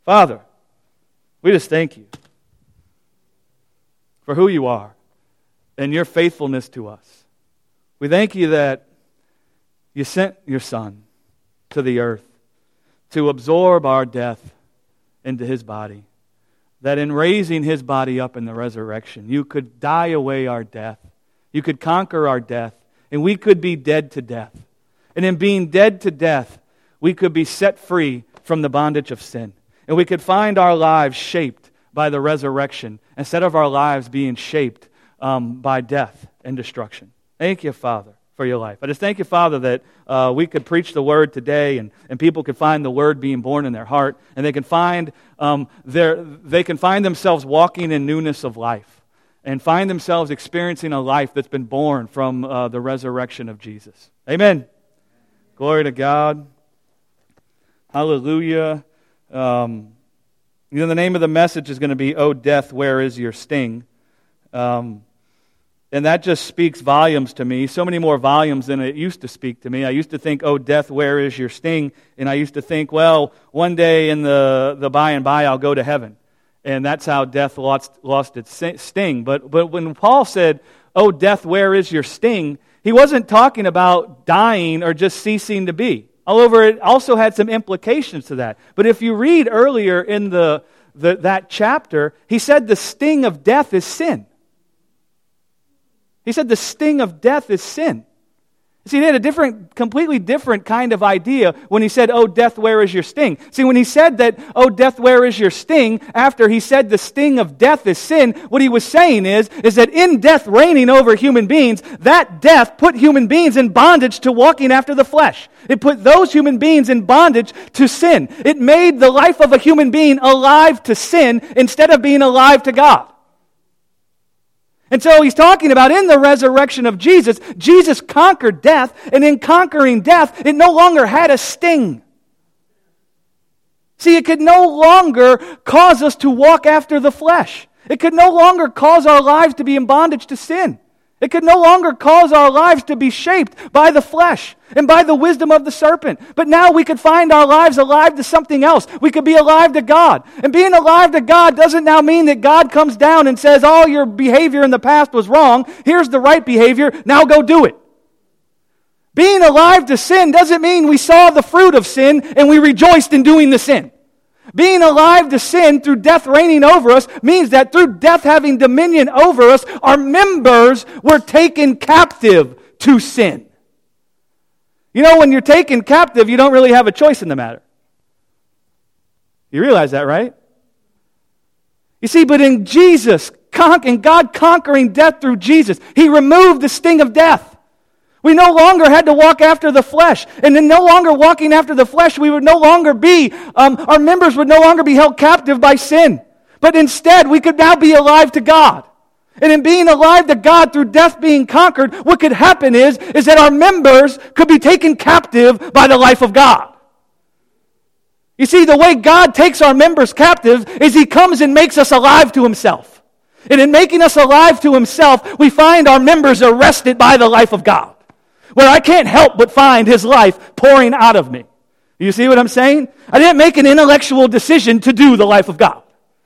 Father, we just thank you for who you are and your faithfulness to us. We thank you that you sent your Son to the earth to absorb our death into his body. That in raising his body up in the resurrection, you could die away our death. You could conquer our death, and we could be dead to death. And in being dead to death, we could be set free from the bondage of sin. And we could find our lives shaped by the resurrection instead of our lives being shaped by death and destruction. Thank you, Father, for your life. I just thank you, Father, that we could preach the Word today and people could find the Word being born in their heart, and they can find themselves walking in newness of life and find themselves experiencing a life that's been born from the resurrection of Jesus. Amen. Glory to God. Hallelujah. The name of the message is going to be, "O Death, Where is Your Sting?" And that just speaks volumes to me, so many more volumes than it used to speak to me. I used to think, "Oh, death, where is your sting?" And I used to think, well, one day in the by and by I'll go to heaven. And that's how death lost its sting. But when Paul said, "Oh, death, where is your sting?" he wasn't talking about dying or just ceasing to be. However, it also had some implications to that. But if you read earlier in that chapter, he said the sting of death is sin. He said the sting of death is sin. See, he had a completely different kind of idea when he said, "Oh, death, where is your sting?" See, when he said that, "Oh, death, where is your sting?" after he said the sting of death is sin, what he was saying is that in death reigning over human beings, that death put human beings in bondage to walking after the flesh. It put those human beings in bondage to sin. It made the life of a human being alive to sin instead of being alive to God. And so he's talking about in the resurrection of Jesus, Jesus conquered death, and in conquering death, it no longer had a sting. See, it could no longer cause us to walk after the flesh. It could no longer cause our lives to be in bondage to sin. It could no longer cause our lives to be shaped by the flesh and by the wisdom of the serpent. But now we could find our lives alive to something else. We could be alive to God. And being alive to God doesn't now mean that God comes down and says, "Oh, your behavior in the past was wrong. Here's the right behavior. Now go do it." Being alive to sin doesn't mean we saw the fruit of sin and we rejoiced in doing the sin. Being alive to sin through death reigning over us means that through death having dominion over us, our members were taken captive to sin. You know, when you're taken captive, you don't really have a choice in the matter. You realize that, right? You see, but in Jesus, in God conquering death through Jesus, He removed the sting of death. We no longer had to walk after the flesh. And in no longer walking after the flesh, we would no longer be, our members would no longer be held captive by sin. But instead, we could now be alive to God. And in being alive to God through death being conquered, what could happen is that our members could be taken captive by the life of God. You see, the way God takes our members captive is He comes and makes us alive to Himself. And in making us alive to Himself, we find our members arrested by the life of God, where I can't help but find His life pouring out of me. You see what I'm saying? I didn't make an intellectual decision to do the life of God.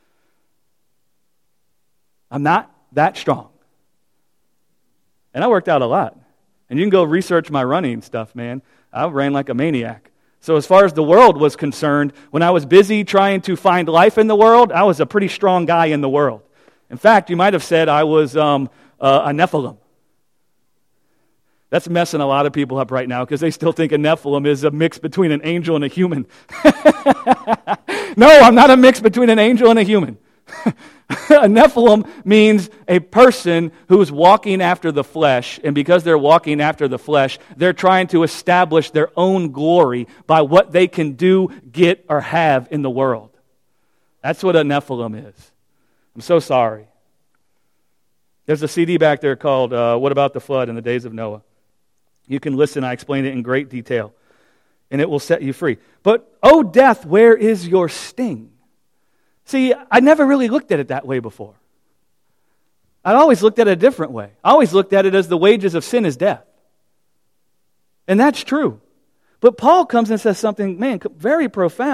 I'm not that strong. And I worked out a lot. And you can go research my running stuff, man. I ran like a maniac. So as far as the world was concerned, when I was busy trying to find life in the world, I was a pretty strong guy in the world. In fact, you might have said I was a Nephilim. That's messing a lot of people up right now because they still think a Nephilim is a mix between an angel and a human. No, I'm not a mix between an angel and a human. A Nephilim means a person who is walking after the flesh, and because they're walking after the flesh, they're trying to establish their own glory by what they can do, get, or have in the world. That's what a Nephilim is. I'm so sorry. There's a CD back there called What About the Flood in the Days of Noah. You can listen. I explain it in great detail, and it will set you free. But, oh death, where is your sting? See, I never really looked at it that way before. I always looked at it a different way. I always looked at it as the wages of sin is death. And that's true. But Paul comes and says something, man, very profound.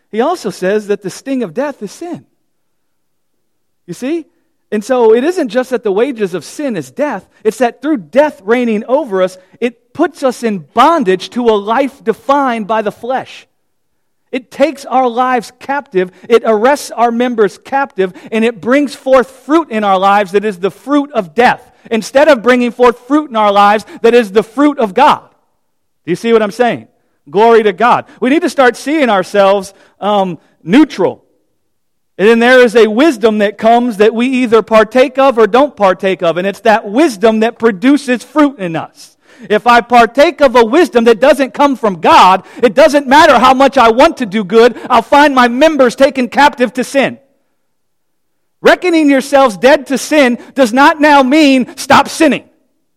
he also says that the sting of death is sin. You see? And so it isn't just that the wages of sin is death. It's that through death reigning over us, it puts us in bondage to a life defined by the flesh. It takes our lives captive, it arrests our members captive, and it brings forth fruit in our lives that is the fruit of death, instead of bringing forth fruit in our lives that is the fruit of God. Do you see what I'm saying? Glory to God. We need to start seeing ourselves neutral. And then there is a wisdom that comes that we either partake of or don't partake of, and it's that wisdom that produces fruit in us. If I partake of a wisdom that doesn't come from God, it doesn't matter how much I want to do good, I'll find my members taken captive to sin. Reckoning yourselves dead to sin does not now mean stop sinning.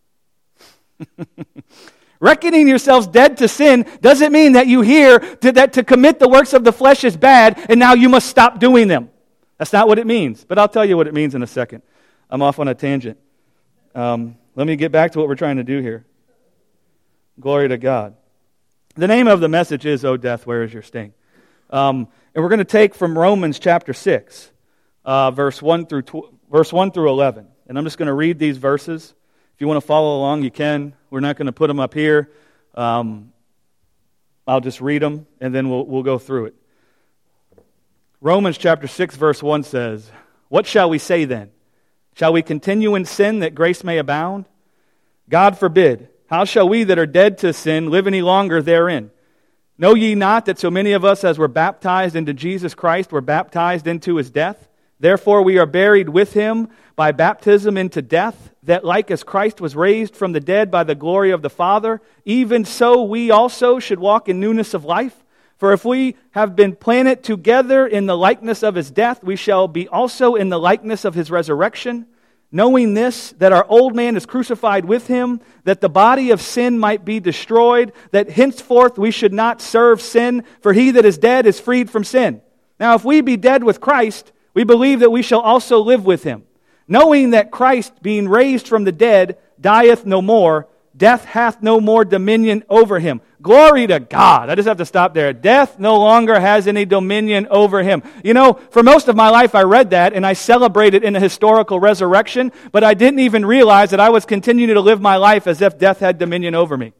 Reckoning yourselves dead to sin doesn't mean that you hear that to commit the works of the flesh is bad and now you must stop doing them. That's not what it means, but I'll tell you what it means in a second. I'm off on a tangent. Let me get back to what we're trying to do here. Glory to God. The name of the message is, "O death, where is your sting?" And we're going to take from Romans chapter 6, verse 1 through 11. And I'm just going to read these verses. If you want to follow along, you can. We're not going to put them up here. I'll just read them, and then we'll go through it. Romans chapter 6, verse 1 says, "What shall we say then? Shall we continue in sin that grace may abound? God forbid. How shall we that are dead to sin live any longer therein? Know ye not that so many of us as were baptized into Jesus Christ were baptized into his death? Therefore we are buried with him by baptism into death, that like as Christ was raised from the dead by the glory of the Father, even so we also should walk in newness of life. For if we have been planted together in the likeness of his death, we shall be also in the likeness of his resurrection. Knowing this, that our old man is crucified with him, that the body of sin might be destroyed, that henceforth we should not serve sin, for he that is dead is freed from sin. Now if we be dead with Christ, we believe that we shall also live with him. Knowing that Christ, being raised from the dead, dieth no more, death hath no more dominion over him." Glory to God. I just have to stop there. Death no longer has any dominion over him. You know, for most of my life I read that and I celebrated in a historical resurrection, but I didn't even realize that I was continuing to live my life as if death had dominion over me.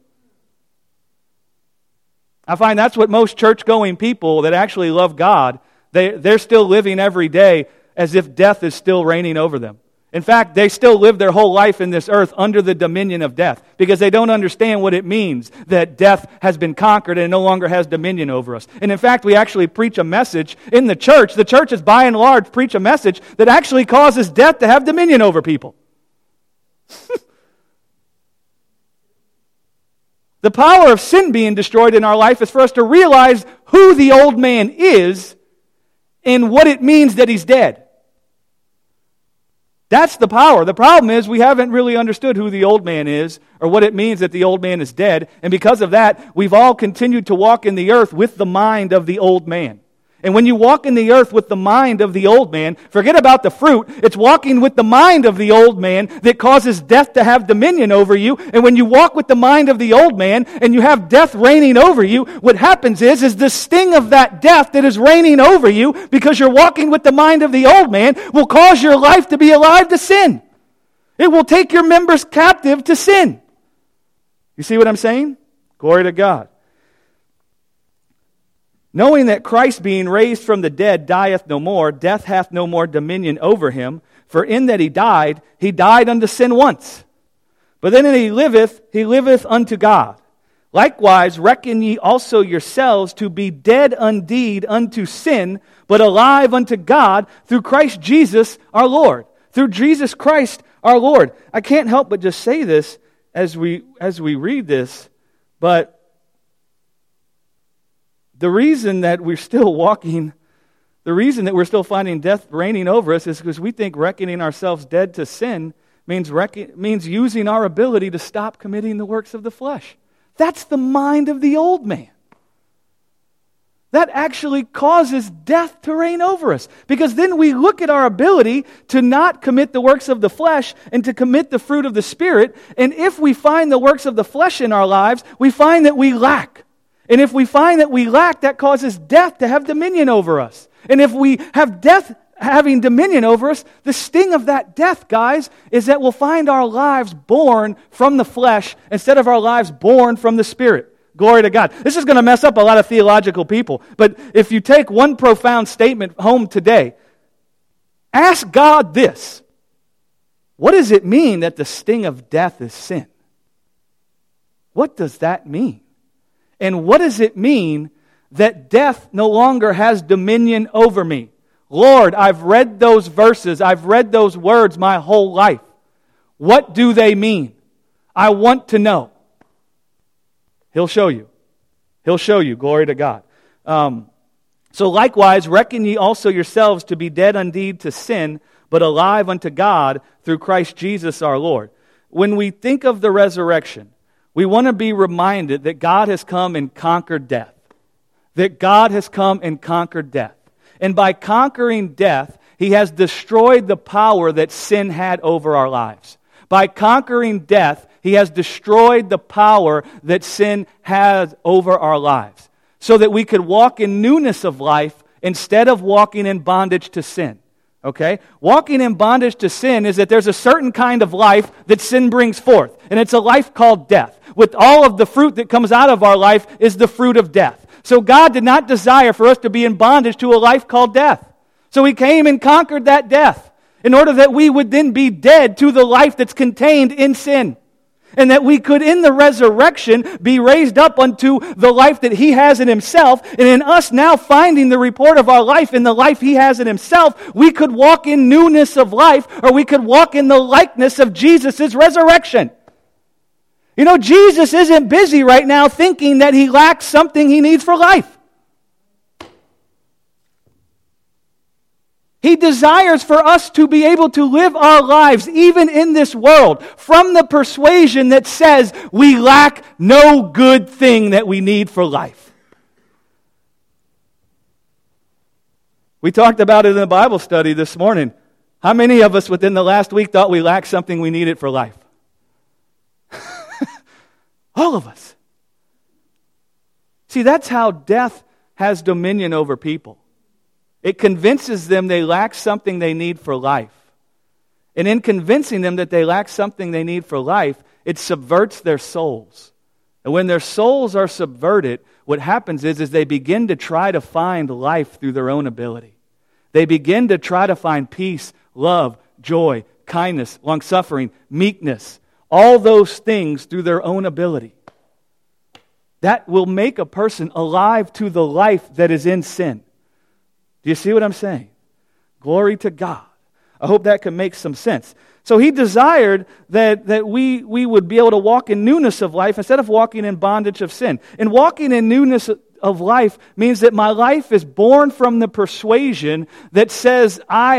I find that's what most church-going people that actually love God, they're still living every day as if death is still reigning over them. In fact, they still live their whole life in this earth under the dominion of death because they don't understand what it means that death has been conquered and no longer has dominion over us. And in fact, we actually preach a message in the church. The churches, by and large, preach a message that actually causes death to have dominion over people. The power of sin being destroyed in our life is for us to realize who the old man is and what it means that he's dead. That's the power. The problem is we haven't really understood who the old man is or what it means that the old man is dead. And because of that, we've all continued to walk in the earth with the mind of the old man. And when you walk in the earth with the mind of the old man, forget about the fruit. It's walking with the mind of the old man that causes death to have dominion over you. And when you walk with the mind of the old man and you have death reigning over you, what happens is the sting of that death that is reigning over you because you're walking with the mind of the old man will cause your life to be alive to sin. It will take your members captive to sin. You see what I'm saying? Glory to God. Knowing that Christ being raised from the dead dieth no more, death hath no more dominion over him. For in that he died unto sin once. But then he liveth unto God. Likewise reckon ye also yourselves to be dead indeed unto sin, but alive unto God through Christ Jesus our Lord. Through Jesus Christ our Lord. I can't help but just say this as we read this, but the reason that we're still finding death reigning over us is because we think reckoning ourselves dead to sin means using our ability to stop committing the works of the flesh. That's the mind of the old man. That actually causes death to reign over us. Because then we look at our ability to not commit the works of the flesh and to commit the fruit of the Spirit. And if we find the works of the flesh in our lives, we find that we lack. And if we find that we lack, that causes death to have dominion over us. And if we have death having dominion over us, the sting of that death, guys, is that we'll find our lives born from the flesh instead of our lives born from the Spirit. Glory to God. This is going to mess up a lot of theological people. But if you take one profound statement home today, ask God this. What does it mean that the sting of death is sin? What does that mean? And what does it mean that death no longer has dominion over me? Lord, I've read those verses, I've read those words my whole life. What do they mean? I want to know. He'll show you. He'll show you. Glory to God. So likewise, reckon ye also yourselves to be dead indeed to sin, but alive unto God through Christ Jesus our Lord. When we think of the resurrection, we want to be reminded that God has come and conquered death. That God has come and conquered death. And by conquering death, He has destroyed the power that sin had over our lives. By conquering death, He has destroyed the power that sin has over our lives, so that we could walk in newness of life instead of walking in bondage to sin. Okay? Walking in bondage to sin is that there's a certain kind of life that sin brings forth, and it's a life called death. With all of the fruit that comes out of our life is the fruit of death. So God did not desire for us to be in bondage to a life called death. So He came and conquered that death in order that we would then be dead to the life that's contained in sin. And that we could, in the resurrection, be raised up unto the life that He has in Himself. And in us now finding the report of our life in the life He has in Himself, we could walk in newness of life, or we could walk in the likeness of Jesus' resurrection. You know, Jesus isn't busy right now thinking that He lacks something He needs for life. He desires for us to be able to live our lives, even in this world, from the persuasion that says we lack no good thing that we need for life. We talked about it in the Bible study this morning. How many of us within the last week thought we lacked something we needed for life? All of us. See, that's how death has dominion over people. It convinces them they lack something they need for life. And in convincing them that they lack something they need for life, it subverts their souls. And when their souls are subverted, what happens is they begin to try to find life through their own ability. They begin to try to find peace, love, joy, kindness, long-suffering, meekness, all those things through their own ability. That will make a person alive to the life that is in sin. Do you see what I'm saying? Glory to God. I hope that can make some sense. So He desired that we would be able to walk in newness of life instead of walking in bondage of sin. And walking in newness of life means that my life is born from the persuasion that says I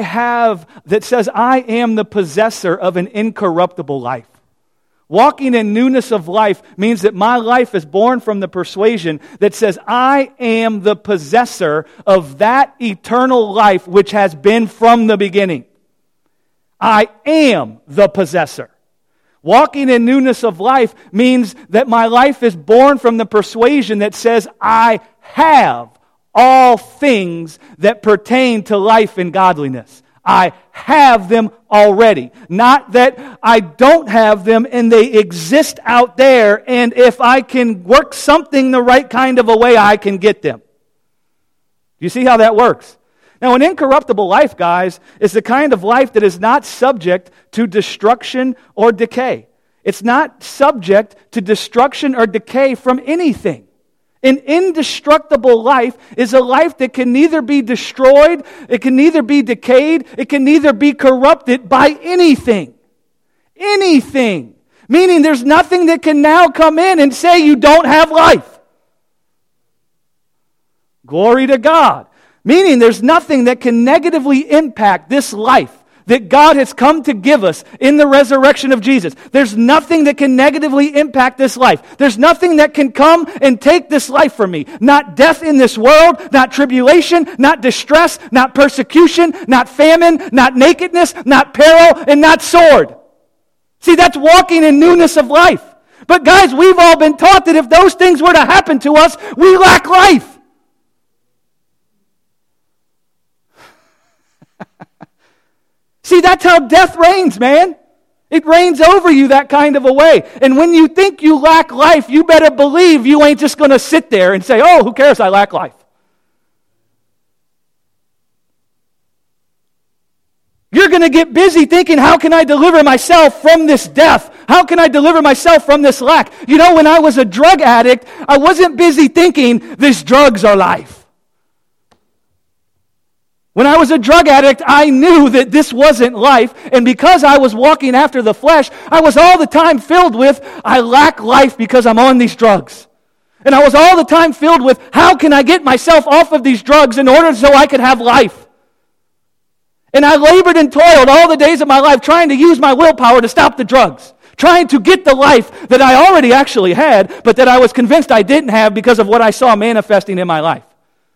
am the possessor of an incorruptible life. Walking in newness of life means that my life is born from the persuasion that says I am the possessor of that eternal life which has been from the beginning. I am the possessor. Walking in newness of life means that my life is born from the persuasion that says I have all things that pertain to life and godliness. I have them already. Not that I don't have them and they exist out there, and if I can work something the right kind of a way, I can get them. Do you see how that works? Now, an incorruptible life, guys, is the kind of life that is not subject to destruction or decay. It's not subject to destruction or decay from anything. An indestructible life is a life that can neither be destroyed, it can neither be decayed, it can neither be corrupted by anything. Anything. Meaning there's nothing that can now come in and say you don't have life. Glory to God. Meaning there's nothing that can negatively impact this life that God has come to give us in the resurrection of Jesus. There's nothing that can negatively impact this life. There's nothing that can come and take this life from me. Not death in this world, not tribulation, not distress, not persecution, not famine, not nakedness, not peril, and not sword. See, that's walking in newness of life. But guys, we've all been taught that if those things were to happen to us, we lack life. See, that's how death reigns, man. It reigns over you that kind of a way. And when you think you lack life, you better believe you ain't just going to sit there and say, oh, who cares, I lack life. You're going to get busy thinking, how can I deliver myself from this death? How can I deliver myself from this lack? You know, when I was a drug addict, I wasn't busy thinking, these drugs are life. When I was a drug addict, I knew that this wasn't life, and because I was walking after the flesh, I was all the time filled with, I lack life because I'm on these drugs. And I was all the time filled with, how can I get myself off of these drugs in order so I could have life? And I labored and toiled all the days of my life trying to use my willpower to stop the drugs, trying to get the life that I already actually had, but that I was convinced I didn't have because of what I saw manifesting in my life.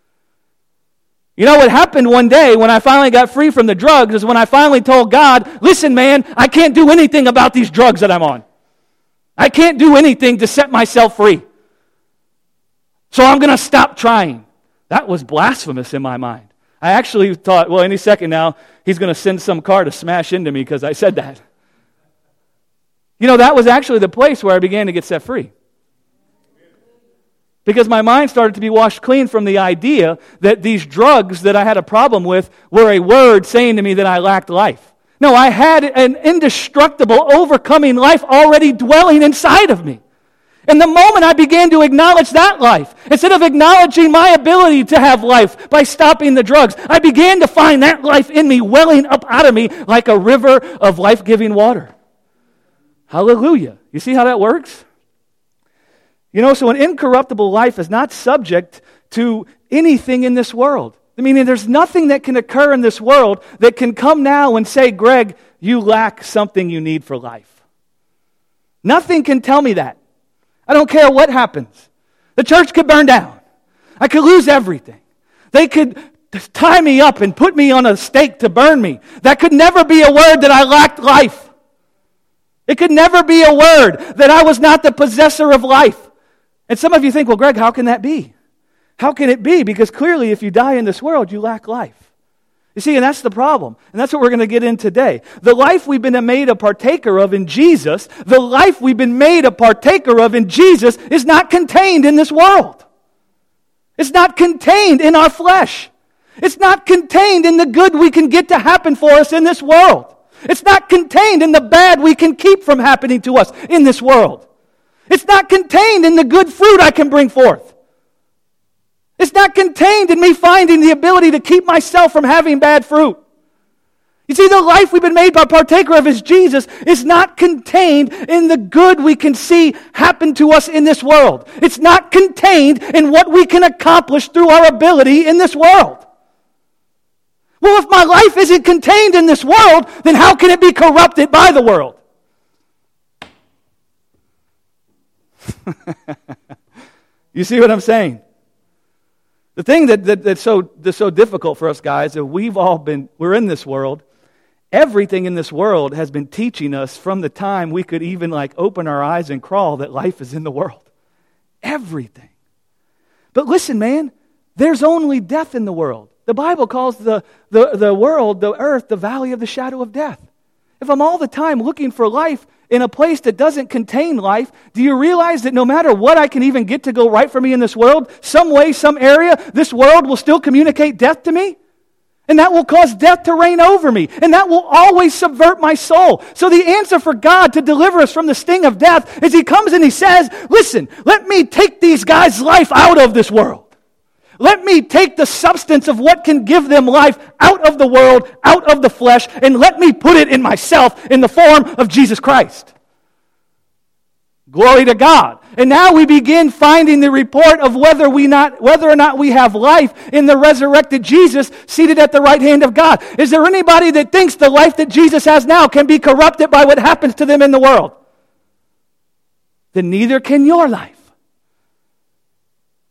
You know what happened one day when I finally got free from the drugs is when I finally told God, listen, man, I can't do anything about these drugs that I'm on. I can't do anything to set myself free. So I'm going to stop trying. That was blasphemous in my mind. I actually thought, well, any second now, he's going to send some car to smash into me because I said that. You know, that was actually the place where I began to get set free. Because my mind started to be washed clean from the idea that these drugs that I had a problem with were a word saying to me that I lacked life. No, I had an indestructible, overcoming life already dwelling inside of me. And the moment I began to acknowledge that life, instead of acknowledging my ability to have life by stopping the drugs, I began to find that life in me welling up out of me like a river of life-giving water. Hallelujah. You see how that works? You know, so an incorruptible life is not subject to anything in this world. I mean, there's nothing that can occur in this world that can come now and say, Greg, you lack something you need for life. Nothing can tell me that. I don't care what happens. The church could burn down. I could lose everything. They could tie me up and put me on a stake to burn me. That could never be a word that I lacked life. It could never be a word that I was not the possessor of life. And some of you think, well, Greg, how can that be? How can it be? Because clearly if you die in this world, you lack life. You see, and that's the problem. And that's what we're going to get in today. The life we've been made a partaker of in Jesus, the life we've been made a partaker of in Jesus is not contained in this world. It's not contained in our flesh. It's not contained in the good we can get to happen for us in this world. It's not contained in the bad we can keep from happening to us in this world. It's not contained in the good fruit I can bring forth. It's not contained in me finding the ability to keep myself from having bad fruit. You see, the life we've been made by partaker of as Jesus is not contained in the good we can see happen to us in this world. It's not contained in what we can accomplish through our ability in this world. Well, if my life isn't contained in this world, then how can it be corrupted by the world? You see what I'm saying? The thing that's so difficult for us guys is we're in this world. Everything in this world has been teaching us from the time we could even open our eyes and crawl that life is in the world. Everything. But listen, man, there's only death in the world. The Bible calls the world, the earth, the valley of the shadow of death. If I'm all the time looking for life in a place that doesn't contain life, do you realize that no matter what I can even get to go right for me in this world, some way, some area, this world will still communicate death to me? And that will cause death to reign over me. And that will always subvert my soul. So the answer for God to deliver us from the sting of death is He comes and He says, listen, let me take these guys' life out of this world. Let me take the substance of what can give them life out of the world, out of the flesh, and let me put it in myself in the form of Jesus Christ. Glory to God. And now we begin finding the report of whether or not we have life in the resurrected Jesus seated at the right hand of God. Is there anybody that thinks the life that Jesus has now can be corrupted by what happens to them in the world? Then neither can your life.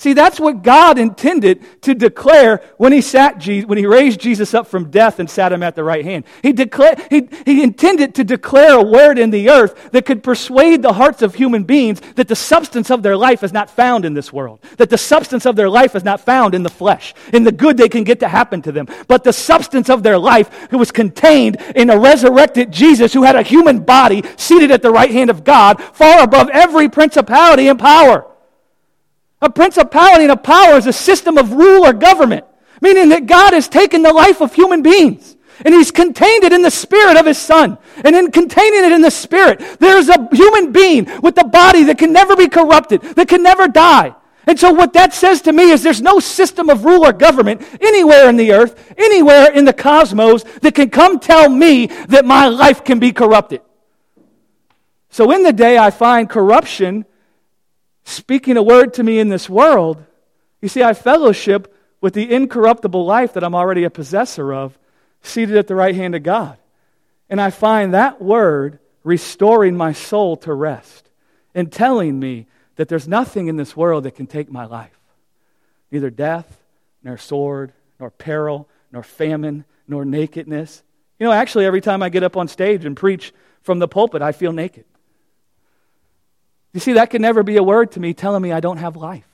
See, that's what God intended to declare when He raised Jesus up from death and sat Him at the right hand. He intended to declare a word in the earth that could persuade the hearts of human beings that the substance of their life is not found in this world, that the substance of their life is not found in the flesh, in the good they can get to happen to them, but the substance of their life was contained in a resurrected Jesus who had a human body seated at the right hand of God, far above every principality and power. A principality and a power is a system of rule or government, meaning that God has taken the life of human beings and He's contained it in the Spirit of His Son. And in containing it in the Spirit, there's a human being with a body that can never be corrupted, that can never die. And so what that says to me is there's no system of rule or government anywhere in the earth, anywhere in the cosmos that can come tell me that my life can be corrupted. So in the day I find corruption speaking a word to me in this world, you see, I fellowship with the incorruptible life that I'm already a possessor of, seated at the right hand of God. And I find that word restoring my soul to rest and telling me that there's nothing in this world that can take my life. Neither death, nor sword, nor peril, nor famine, nor nakedness. You know, actually, every time I get up on stage and preach from the pulpit, I feel naked. You see, that can never be a word to me telling me I don't have life.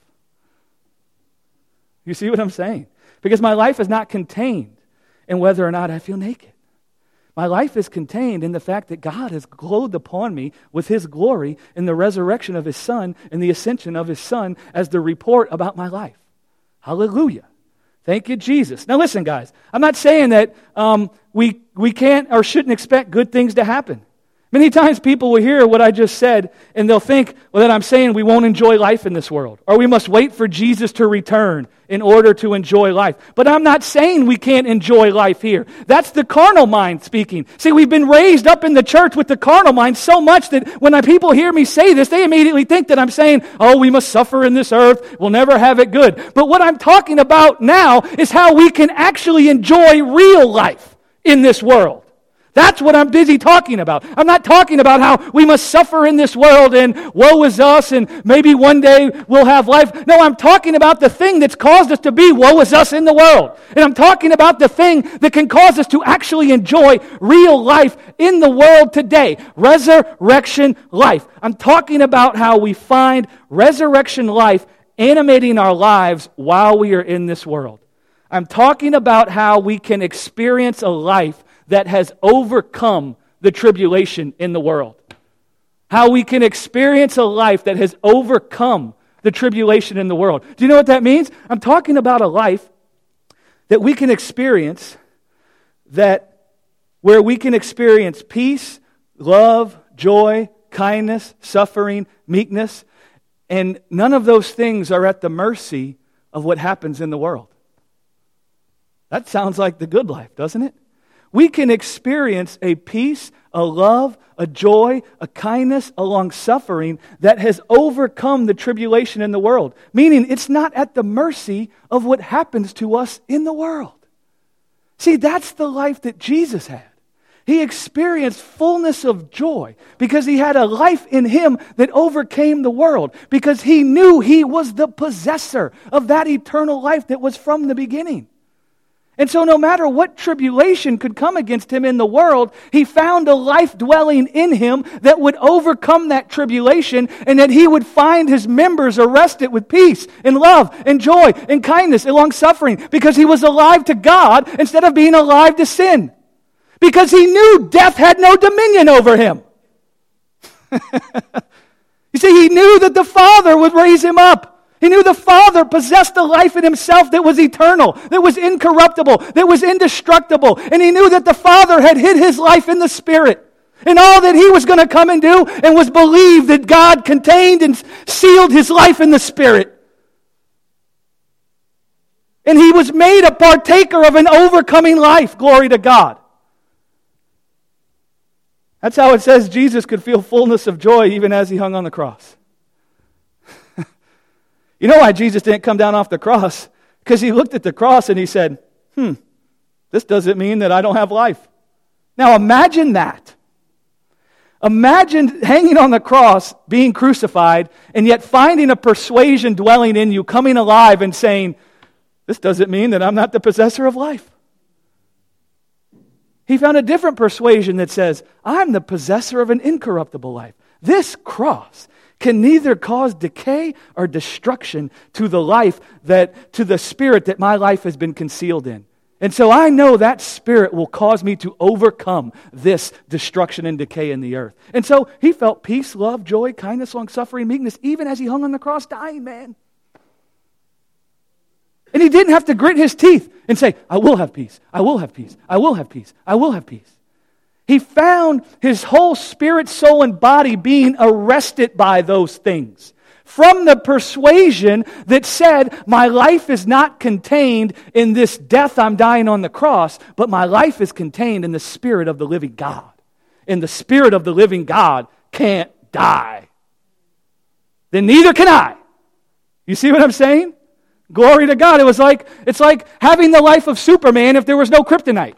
You see what I'm saying? Because my life is not contained in whether or not I feel naked. My life is contained in the fact that God has clothed upon me with His glory in the resurrection of His Son and the ascension of His Son as the report about my life. Hallelujah. Thank you, Jesus. Now listen, guys. I'm not saying that we can't or shouldn't expect good things to happen. Many times people will hear what I just said and they'll think, well, that I'm saying we won't enjoy life in this world, or we must wait for Jesus to return in order to enjoy life. But I'm not saying we can't enjoy life here. That's the carnal mind speaking. See, we've been raised up in the church with the carnal mind so much that when people hear me say this, they immediately think that I'm saying, oh, we must suffer in this earth, we'll never have it good. But what I'm talking about now is how we can actually enjoy real life in this world. That's what I'm busy talking about. I'm not talking about how we must suffer in this world and woe is us and maybe one day we'll have life. No, I'm talking about the thing that's caused us to be woe is us in the world. And I'm talking about the thing that can cause us to actually enjoy real life in the world today. Resurrection life. I'm talking about how we find resurrection life animating our lives while we are in this world. I'm talking about how we can experience a life that has overcome the tribulation in the world. How we can experience a life that has overcome the tribulation in the world. Do you know what that means? I'm talking about a life that we can experience where we can experience peace, love, joy, kindness, suffering, meekness, and none of those things are at the mercy of what happens in the world. That sounds like the good life, doesn't it? We can experience a peace, a love, a joy, a kindness, a long-suffering that has overcome the tribulation in the world. Meaning it's not at the mercy of what happens to us in the world. See, that's the life that Jesus had. He experienced fullness of joy because he had a life in him that overcame the world. Because he knew he was the possessor of that eternal life that was from the beginning. And so no matter what tribulation could come against him in the world, he found a life dwelling in him that would overcome that tribulation and that he would find his members arrested with peace and love and joy and kindness and long-suffering because he was alive to God instead of being alive to sin. Because he knew death had no dominion over him. You see, he knew that the Father would raise him up. He knew the Father possessed a life in himself that was eternal, that was incorruptible, that was indestructible. And he knew that the Father had hid his life in the Spirit. And all that he was going to come and do and was believe that God contained and sealed his life in the Spirit. And he was made a partaker of an overcoming life. Glory to God. That's how it says Jesus could feel fullness of joy even as he hung on the cross. You know why Jesus didn't come down off the cross? Because he looked at the cross and he said, this doesn't mean that I don't have life. Now imagine that. Imagine hanging on the cross, being crucified, and yet finding a persuasion dwelling in you, coming alive and saying, this doesn't mean that I'm not the possessor of life. He found a different persuasion that says, I'm the possessor of an incorruptible life. This cross can neither cause decay or destruction to the life to the spirit that my life has been concealed in. And so I know that spirit will cause me to overcome this destruction and decay in the earth. And so he felt peace, love, joy, kindness, long-suffering, meekness, even as he hung on the cross dying, man. And he didn't have to grit his teeth and say, I will have peace, I will have peace, I will have peace, I will have peace. He found his whole spirit, soul, and body being arrested by those things. From the persuasion that said, my life is not contained in this death I'm dying on the cross, but my life is contained in the Spirit of the living God. And the Spirit of the living God can't die. Then neither can I. You see what I'm saying? Glory to God. It's like having the life of Superman if there was no kryptonite.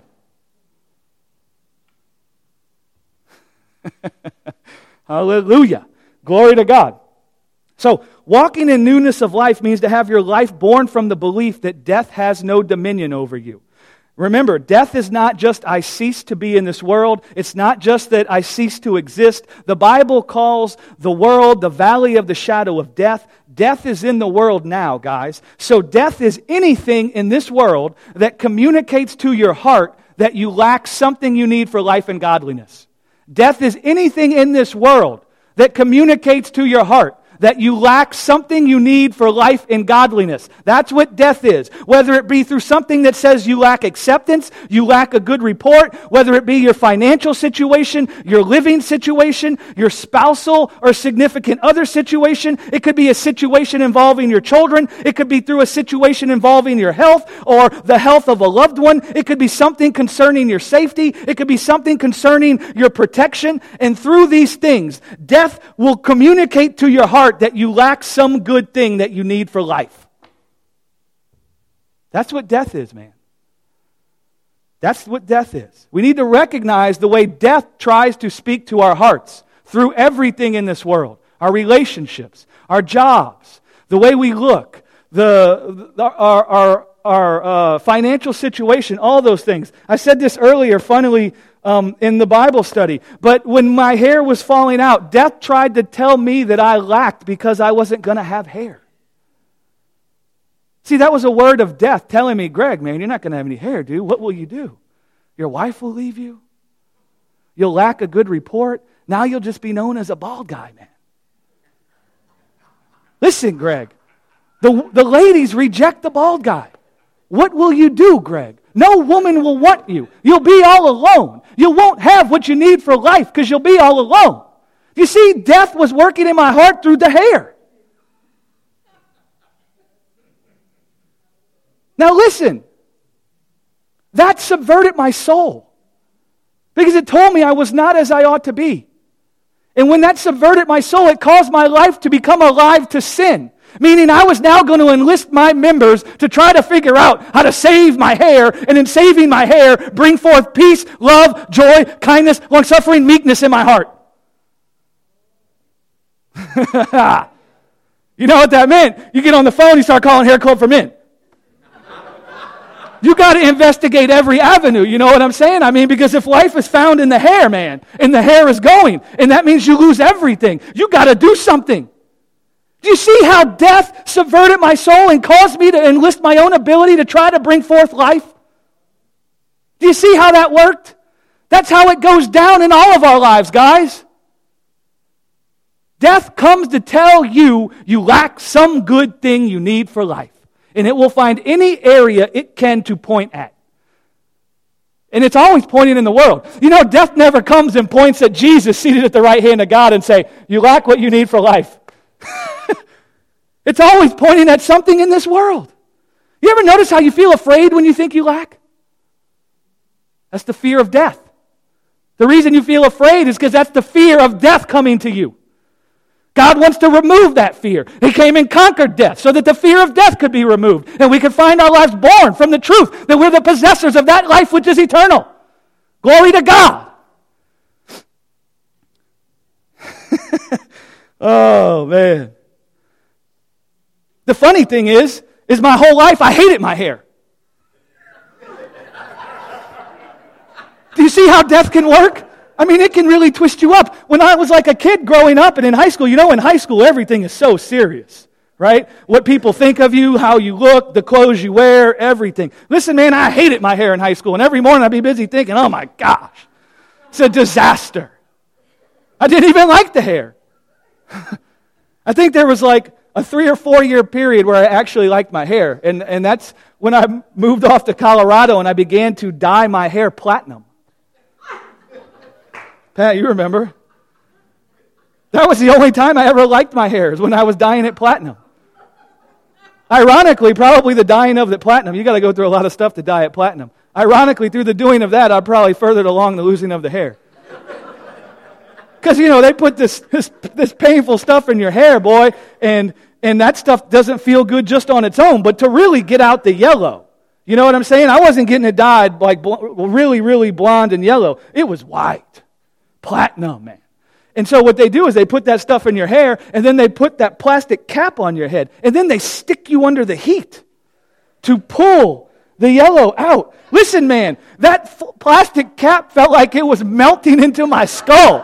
Hallelujah. Glory to God. So, walking in newness of life means to have your life born from the belief that death has no dominion over you. Remember, death is not just I cease to be in this world. It's not just that I cease to exist. The Bible calls the world the valley of the shadow of death. Death is in the world now, guys. So death is anything in this world that communicates to your heart that you lack something you need for life and godliness. Death is anything in this world that communicates to your heart that you lack something you need for life and godliness. That's what death is. Whether it be through something that says you lack acceptance, you lack a good report, whether it be your financial situation, your living situation, your spousal or significant other situation. It could be a situation involving your children. It could be through a situation involving your health or the health of a loved one. It could be something concerning your safety. It could be something concerning your protection. And through these things, death will communicate to your heart that you lack some good thing that you need for life. That's what death is, man. That's what death is. We need to recognize the way death tries to speak to our hearts through everything in this world. Our relationships, our jobs, the way we look, our financial situation, all those things. I said this earlier, funnily, in the Bible study. But when my hair was falling out, death tried to tell me that I lacked because I wasn't going to have hair. See, that was a word of death telling me, Greg, man, you're not going to have any hair, dude. What will you do? Your wife will leave you. You'll lack a good report. Now you'll just be known as a bald guy, man. Listen, Greg, the ladies reject the bald guy. What will you do, Greg? No woman will want you. You'll be all alone. You won't have what you need for life because you'll be all alone. You see, death was working in my heart through the hair. Now listen, that subverted my soul because it told me I was not as I ought to be. And when that subverted my soul, it caused my life to become alive to sin. Meaning I was now going to enlist my members to try to figure out how to save my hair, and in saving my hair, bring forth peace, love, joy, kindness, long-suffering, meekness in my heart. You know what that meant? You get on the phone, you start calling Hair Club for Men. You got to investigate every avenue, you know what I'm saying? I mean, because if life is found in the hair, man, and the hair is going, and that means you lose everything, you got to do something. Do you see how death subverted my soul and caused me to enlist my own ability to try to bring forth life? Do you see how that worked? That's how it goes down in all of our lives, guys. Death comes to tell you you lack some good thing you need for life. And it will find any area it can to point at. And it's always pointing in the world. You know, death never comes and points at Jesus seated at the right hand of God and say, you lack what you need for life. It's always pointing at something in this world. You ever notice how you feel afraid when you think you lack? That's the fear of death. The reason you feel afraid is because that's the fear of death coming to you. God wants to remove that fear. He came and conquered death so that the fear of death could be removed and we could find our lives born from the truth that we're the possessors of that life which is eternal. Glory to God. Oh, man. The funny thing is my whole life I hated my hair. Do you see how death can work? I mean, it can really twist you up. When I was like a kid growing up and in high school, in high school everything is so serious, right? What people think of you, how you look, the clothes you wear, everything. Listen, man, I hated my hair in high school, and every morning I'd be busy thinking, oh my gosh, it's a disaster. I didn't even like the hair. I think there was like a 3 or 4 year period where I actually liked my hair, and that's when I moved off to Colorado and I began to dye my hair platinum. Pat, you remember? That was the only time I ever liked my hair, is when I was dyeing it platinum. Ironically, probably the dyeing of the platinum, you got to go through a lot of stuff to dye it platinum. Ironically, through the doing of that, I probably furthered along the losing of the hair. Because, they put this painful stuff in your hair, boy, and that stuff doesn't feel good just on its own, but to really get out the yellow. You know what I'm saying? I wasn't getting it dyed like really, really blonde and yellow. It was white. Platinum, man. And so what they do is they put that stuff in your hair, and then they put that plastic cap on your head, and then they stick you under the heat to pull the yellow out. Listen, man, that plastic cap felt like it was melting into my skull.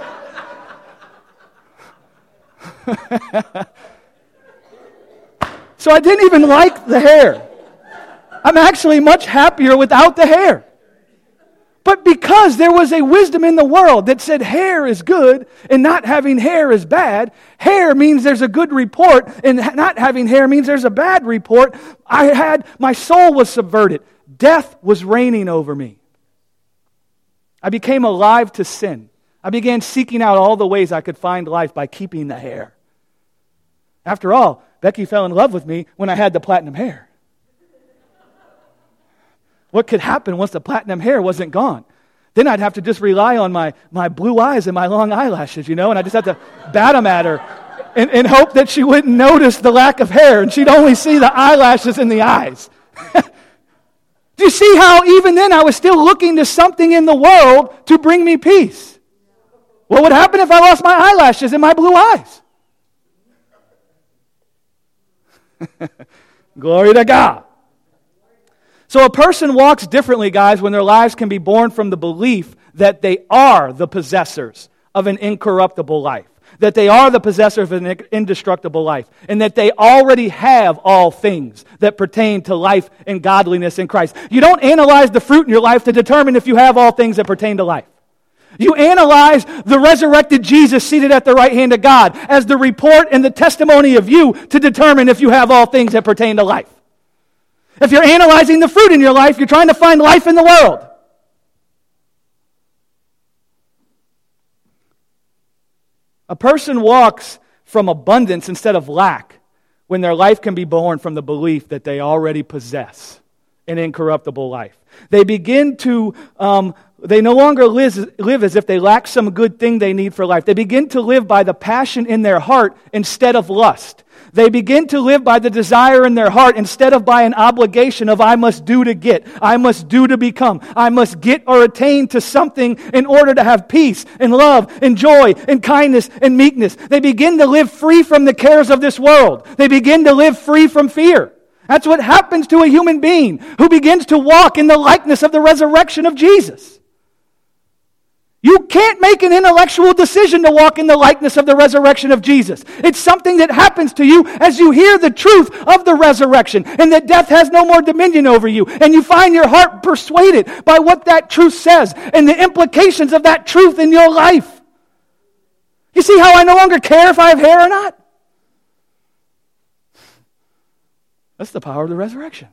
So I didn't even like the hair. I'm actually much happier without the hair. But because there was a wisdom in the world that said hair is good and not having hair is bad, hair means there's a good report and not having hair means there's a bad report, my soul was subverted. Death was reigning over me. I became alive to sin. I began seeking out all the ways I could find life by keeping the hair. After all, Becky fell in love with me when I had the platinum hair. What could happen once the platinum hair wasn't gone? Then I'd have to just rely on my blue eyes and my long eyelashes, and I just have to bat them at her and hope that she wouldn't notice the lack of hair and she'd only see the eyelashes and the eyes. Do you see how even then I was still looking to something in the world to bring me peace? What would happen if I lost my eyelashes and my blue eyes? Glory to God. So a person walks differently, guys, when their lives can be born from the belief that they are the possessors of an incorruptible life, that they are the possessor of an indestructible life, and that they already have all things that pertain to life and godliness in Christ. You don't analyze the fruit in your life to determine if you have all things that pertain to life. You analyze the resurrected Jesus seated at the right hand of God as the report and the testimony of you to determine if you have all things that pertain to life. If you're analyzing the fruit in your life, you're trying to find life in the world. A person walks from abundance instead of lack when their life can be born from the belief that they already possess an incorruptible life. They begin to, they no longer live as if they lack some good thing they need for life. They begin to live by the passion in their heart instead of lust. They begin to live by the desire in their heart instead of by an obligation of I must do to get, I must do to become, I must get or attain to something in order to have peace and love and joy and kindness and meekness. They begin to live free from the cares of this world. They begin to live free from fear. That's what happens to a human being who begins to walk in the likeness of the resurrection of Jesus. You can't make an intellectual decision to walk in the likeness of the resurrection of Jesus. It's something that happens to you as you hear the truth of the resurrection and that death has no more dominion over you. And you find your heart persuaded by what that truth says and the implications of that truth in your life. You see how I no longer care if I have hair or not? That's the power of the resurrection.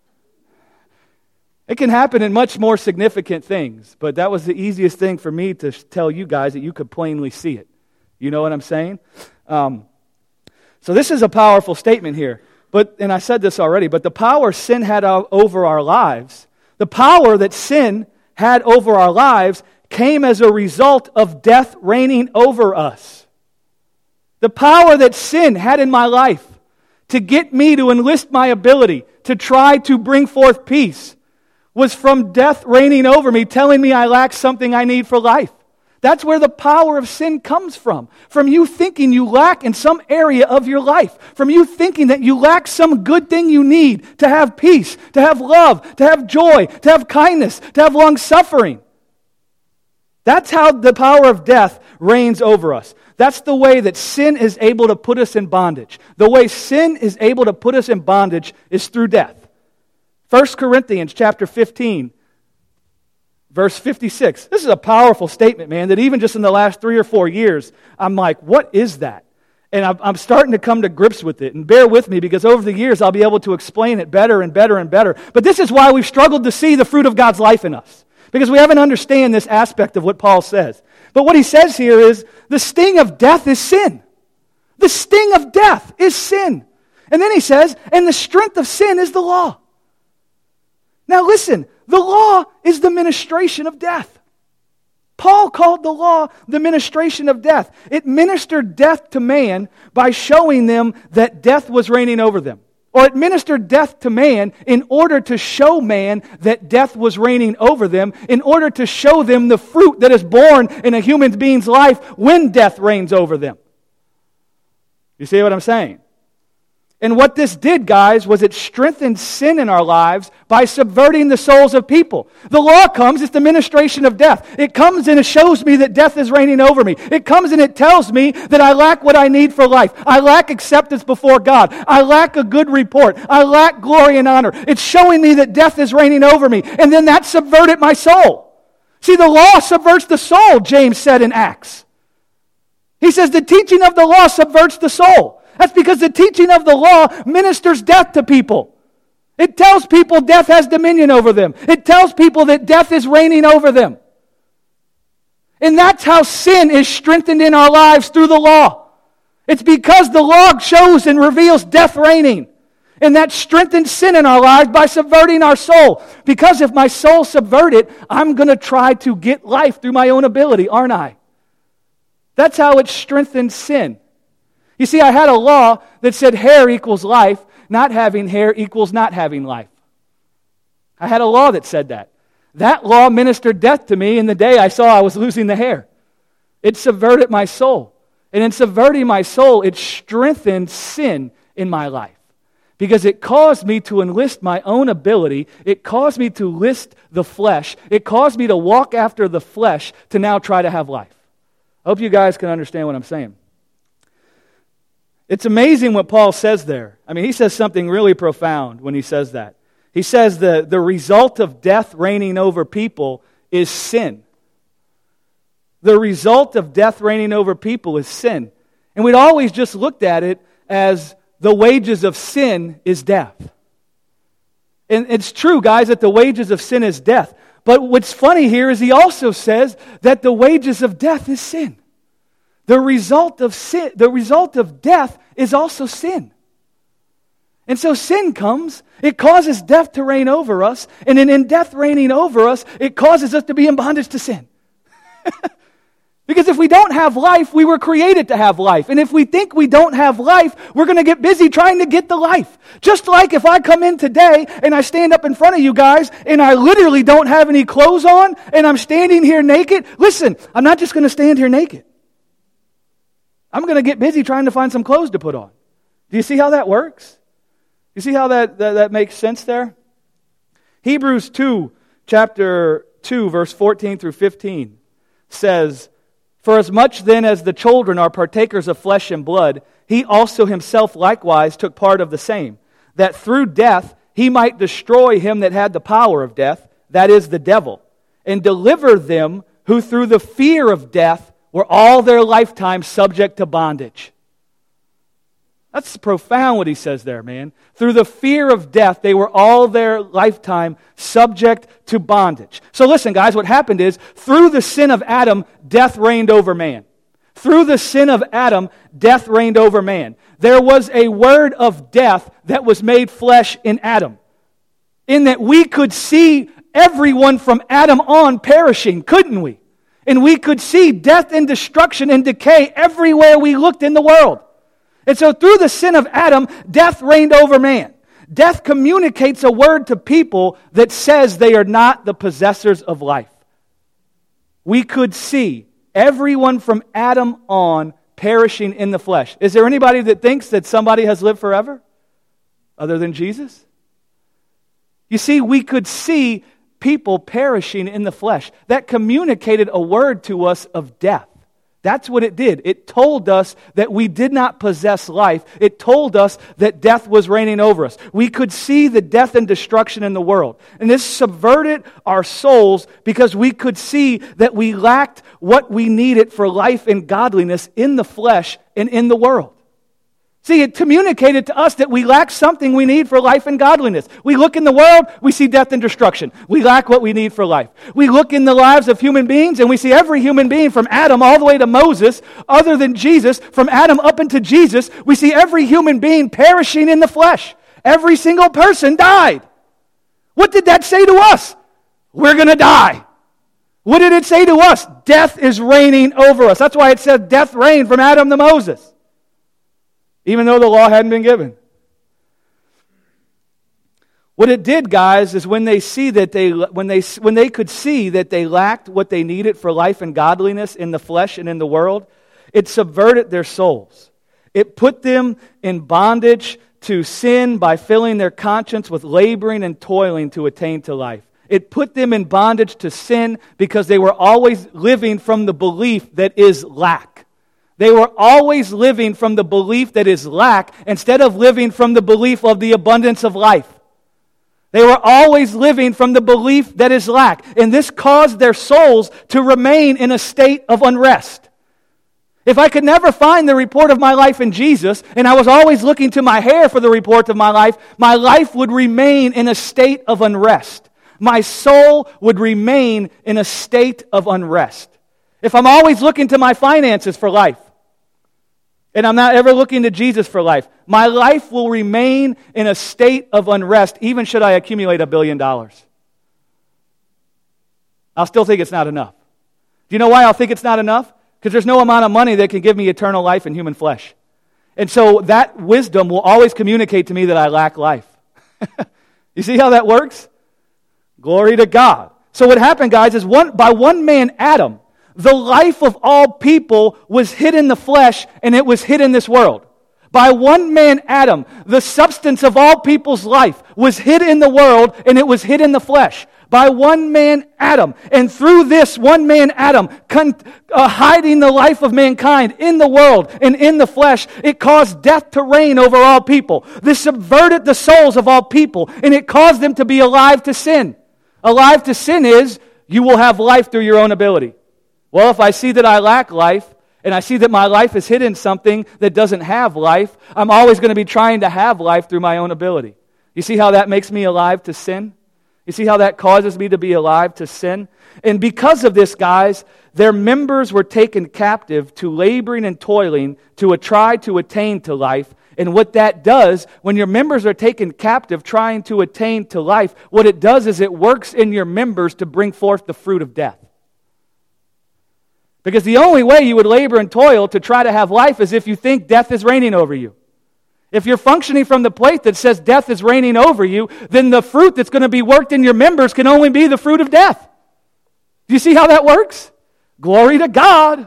It can happen in much more significant things, but that was the easiest thing for me to tell you guys that you could plainly see it. You know what I'm saying? So this is a powerful statement here. And I said this already, but the power sin had over our lives, the power that sin had over our lives came as a result of death reigning over us. The power that sin had in my life to get me to enlist my ability to try to bring forth peace was from death reigning over me, telling me I lack something I need for life. That's where the power of sin comes from. From you thinking you lack in some area of your life. From you thinking that you lack some good thing you need to have peace, to have love, to have joy, to have kindness, to have long-suffering. That's how the power of death reigns over us. That's the way that sin is able to put us in bondage. The way sin is able to put us in bondage is through death. 1 Corinthians chapter 15, verse 56. This is a powerful statement, man, that even just in the last 3 or 4 years, I'm like, what is that? And I'm starting to come to grips with it. And bear with me, because over the years, I'll be able to explain it better and better and better. But this is why we've struggled to see the fruit of God's life in us. Because we haven't understand this aspect of what Paul says. But what he says here is, the sting of death is sin. The sting of death is sin. And then he says, and the strength of sin is the law. Now listen, the law is the ministration of death. Paul called the law the ministration of death. It ministered death to man by showing them that death was reigning over them. Or it ministered death to man in order to show man that death was reigning over them, in order to show them the fruit that is born in a human being's life when death reigns over them. You see what I'm saying? And what this did, guys, was it strengthened sin in our lives by subverting the souls of people. The law comes, it's the ministration of death. It comes and it shows me that death is reigning over me. It comes and it tells me that I lack what I need for life. I lack acceptance before God. I lack a good report. I lack glory and honor. It's showing me that death is reigning over me. And then that subverted my soul. See, the law subverts the soul, James said in Acts. He says the teaching of the law subverts the soul. That's because the teaching of the law ministers death to people. It tells people death has dominion over them. It tells people that death is reigning over them. And that's how sin is strengthened in our lives through the law. It's because the law shows and reveals death reigning. And that strengthens sin in our lives by subverting our soul. Because if my soul subverted, I'm going to try to get life through my own ability, aren't I? That's how it strengthens sin. You see, I had a law that said hair equals life, not having hair equals not having life. I had a law that said that. That law ministered death to me in the day I saw I was losing the hair. It subverted my soul. And in subverting my soul, it strengthened sin in my life. Because it caused me to enlist my own ability. It caused me to list the flesh. It caused me to walk after the flesh to now try to have life. I hope you guys can understand what I'm saying. It's amazing what Paul says there. I mean, he says something really profound when he says that. He says the result of death reigning over people is sin. The result of death reigning over people is sin. And we'd always just looked at it as the wages of sin is death. And it's true, guys, that the wages of sin is death. But what's funny here is he also says that the wages of death is sin. The result of sin, the result of death is also sin. And so sin comes, it causes death to reign over us, and then in death reigning over us, it causes us to be in bondage to sin. Because if we don't have life, we were created to have life. And if we think we don't have life, we're going to get busy trying to get the life. Just like if I come in today and I stand up in front of you guys and I literally don't have any clothes on and I'm standing here naked. Listen, I'm not just going to stand here naked. I'm going to get busy trying to find some clothes to put on. Do you see how that works? You see how that makes sense there? Hebrews 2, chapter 2, verse 14 through 15 says, "For as much then as the children are partakers of flesh and blood, he also himself likewise took part of the same, that through death he might destroy him that had the power of death, that is, the devil, and deliver them who through the fear of death were all their lifetime subject to bondage." That's profound what he says there, man. Through the fear of death, they were all their lifetime subject to bondage. So listen, guys, what happened is, through the sin of Adam, death reigned over man. Through the sin of Adam, death reigned over man. There was a word of death that was made flesh in Adam. In that we could see everyone from Adam on perishing, couldn't we? And we could see death and destruction and decay everywhere we looked in the world. And so through the sin of Adam, death reigned over man. Death communicates a word to people that says they are not the possessors of life. We could see everyone from Adam on perishing in the flesh. Is there anybody that thinks that somebody has lived forever other than Jesus? You see, we could see people perishing in the flesh. That communicated a word to us of death. That's what it did. It told us that we did not possess life. It told us that death was reigning over us. We could see the death and destruction in the world. And this subverted our souls because we could see that we lacked what we needed for life and godliness in the flesh and in the world. See, it communicated to us that we lack something we need for life and godliness. We look in the world, we see death and destruction. We lack what we need for life. We look in the lives of human beings, and we see every human being from Adam all the way to Moses, other than Jesus, from Adam up into Jesus, we see every human being perishing in the flesh. Every single person died. What did that say to us? We're going to die. What did it say to us? Death is reigning over us. That's why it said death reigned from Adam to Moses, even though the law hadn't been given. What it did, guys, is when they could see that they lacked what they needed for life and godliness in the flesh and in the world, it subverted their souls. It put them in bondage to sin by filling their conscience with laboring and toiling to attain to life. It put them in bondage to sin because they were always living from the belief that is lack. They were always living from the belief that is lack instead of living from the belief of the abundance of life. They were always living from the belief that is lack. And this caused their souls to remain in a state of unrest. If I could never find the report of my life in Jesus, and I was always looking to my hair for the report of my life would remain in a state of unrest. My soul would remain in a state of unrest. If I'm always looking to my finances for life, and I'm not ever looking to Jesus for life, my life will remain in a state of unrest, even should I accumulate $1 billion. I'll still think it's not enough. Do you know why I'll think it's not enough? Because there's no amount of money that can give me eternal life in human flesh. And so that wisdom will always communicate to me that I lack life. You see how that works? Glory to God. So what happened, guys, is by one man, Adam, the life of all people was hid in the flesh, and it was hid in this world. By one man, Adam, the substance of all people's life was hid in the world, and it was hid in the flesh. By one man, Adam. And through this one man, Adam, hiding the life of mankind in the world and in the flesh, it caused death to reign over all people. This subverted the souls of all people, and it caused them to be alive to sin. Alive to sin is, you will have life through your own ability. Well, if I see that I lack life, and I see that my life is hidden in something that doesn't have life, I'm always going to be trying to have life through my own ability. You see how that makes me alive to sin? You see how that causes me to be alive to sin? And because of this, guys, their members were taken captive to laboring and toiling to try to attain to life. And what that does, when your members are taken captive trying to attain to life, what it does is it works in your members to bring forth the fruit of death. Because the only way you would labor and toil to try to have life is if you think death is reigning over you. If you're functioning from the plate that says death is reigning over you, then the fruit that's going to be worked in your members can only be the fruit of death. Do you see how that works? Glory to God.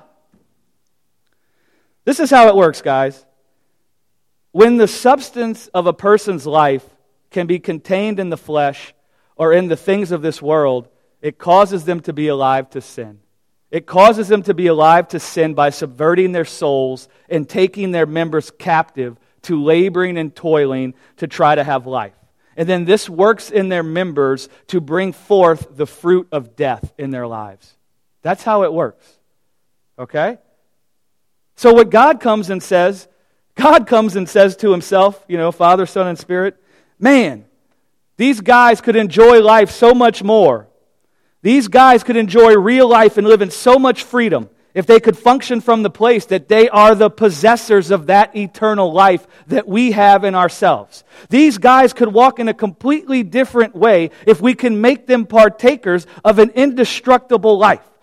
This is how it works, guys. When the substance of a person's life can be contained in the flesh or in the things of this world, it causes them to be alive to sin. It causes them to be alive to sin by subverting their souls and taking their members captive to laboring and toiling to try to have life. And then this works in their members to bring forth the fruit of death in their lives. That's how it works. Okay? So what God comes and says to himself, Father, Son, and Spirit, man, these guys could enjoy life so much more. These guys could enjoy real life and live in so much freedom if they could function from the place that they are the possessors of that eternal life that we have in ourselves. These guys could walk in a completely different way if we can make them partakers of an indestructible life.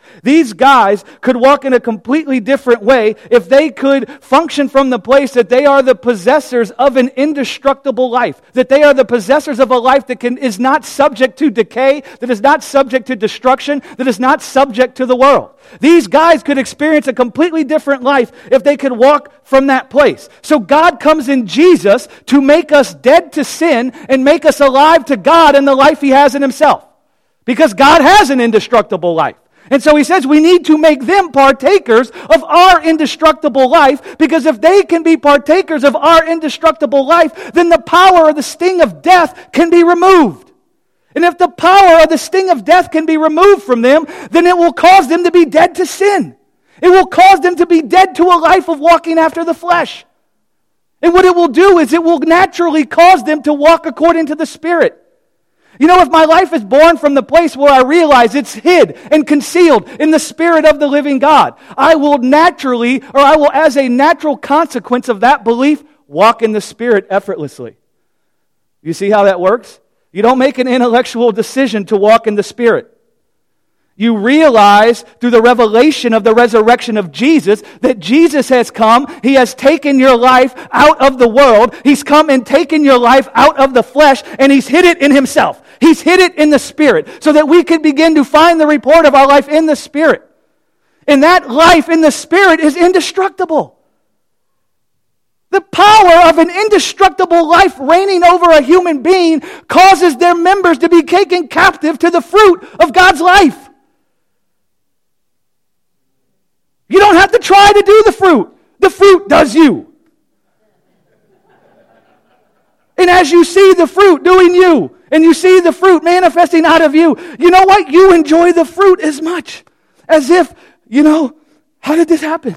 These guys could walk in a completely different way if they could function from the place that they are the possessors of an indestructible life, that they are the possessors of a life that is not subject to decay, that is not subject to destruction, that is not subject to the world. These guys could experience a completely different life if they could walk from that place. So God comes in Jesus to make us dead to sin and make us alive to God and the life He has in Himself. Because God has an indestructible life. And so He says we need to make them partakers of our indestructible life, because if they can be partakers of our indestructible life, then the power or the sting of death can be removed. And if the power or the sting of death can be removed from them, then it will cause them to be dead to sin. It will cause them to be dead to a life of walking after the flesh. And what it will do is it will naturally cause them to walk according to the Spirit. You know, if my life is born from the place where I realize it's hid and concealed in the Spirit of the living God, I will naturally, or I will as a natural consequence of that belief, walk in the Spirit effortlessly. You see how that works? You don't make an intellectual decision to walk in the Spirit. You realize through the revelation of the resurrection of Jesus that Jesus has come. He has taken your life out of the world. He's come and taken your life out of the flesh, and He's hid it in Himself. He's hid it in the Spirit so that we can begin to find the report of our life in the Spirit. And that life in the Spirit is indestructible. The power of an indestructible life reigning over a human being causes their members to be taken captive to the fruit of God's life. You don't have to try to do the fruit. The fruit does you. And as you see the fruit doing you, and you see the fruit manifesting out of you, you know what? You enjoy the fruit as much as if, how did this happen?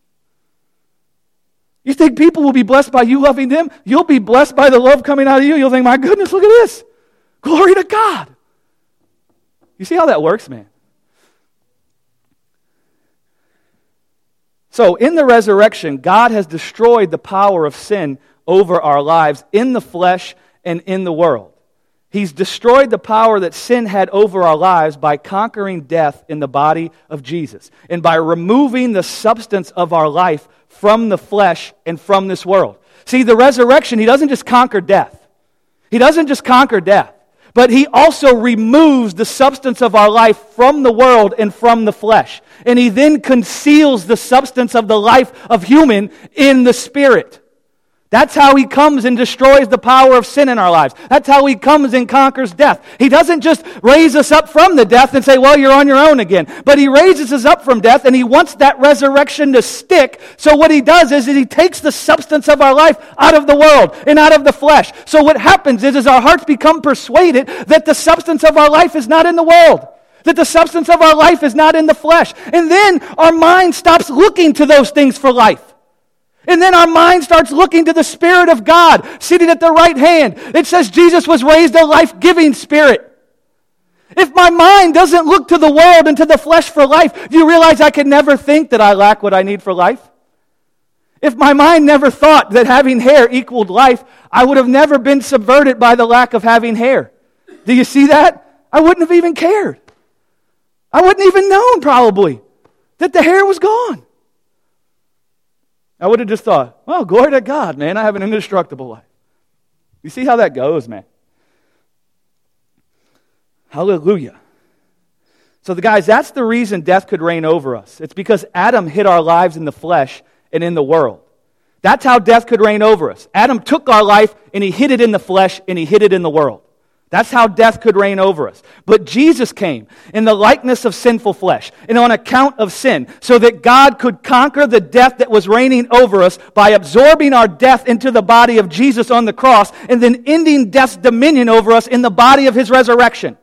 You think people will be blessed by you loving them? You'll be blessed by the love coming out of you. You'll think, my goodness, look at this. Glory to God. You see how that works, man? So, in the resurrection, God has destroyed the power of sin over our lives in the flesh and in the world. He's destroyed the power that sin had over our lives by conquering death in the body of Jesus and by removing the substance of our life from the flesh and from this world. See, the resurrection, He doesn't just conquer death. He doesn't just conquer death, but He also removes the substance of our life from the world and from the flesh. And He then conceals the substance of the life of human in the Spirit. That's how He comes and destroys the power of sin in our lives. That's how He comes and conquers death. He doesn't just raise us up from the death and say, well, you're on your own again. But He raises us up from death, and He wants that resurrection to stick. So what He does is He takes the substance of our life out of the world and out of the flesh. So what happens is our hearts become persuaded that the substance of our life is not in the world, that the substance of our life is not in the flesh. And then our mind stops looking to those things for life. And then our mind starts looking to the Spirit of God sitting at the right hand. It says Jesus was raised a life-giving Spirit. If my mind doesn't look to the world and to the flesh for life, do you realize I could never think that I lack what I need for life? If my mind never thought that having hair equaled life, I would have never been subverted by the lack of having hair. Do you see that? I wouldn't have even cared. I wouldn't even known probably that the hair was gone. I would have just thought, well, glory to God, man, I have an indestructible life. You see how that goes, man? Hallelujah. So guys, that's the reason death could reign over us. It's because Adam hid our lives in the flesh and in the world. That's how death could reign over us. Adam took our life and he hid it in the flesh and he hid it in the world. That's how death could reign over us. But Jesus came in the likeness of sinful flesh and on account of sin so that God could conquer the death that was reigning over us by absorbing our death into the body of Jesus on the cross and then ending death's dominion over us in the body of His resurrection.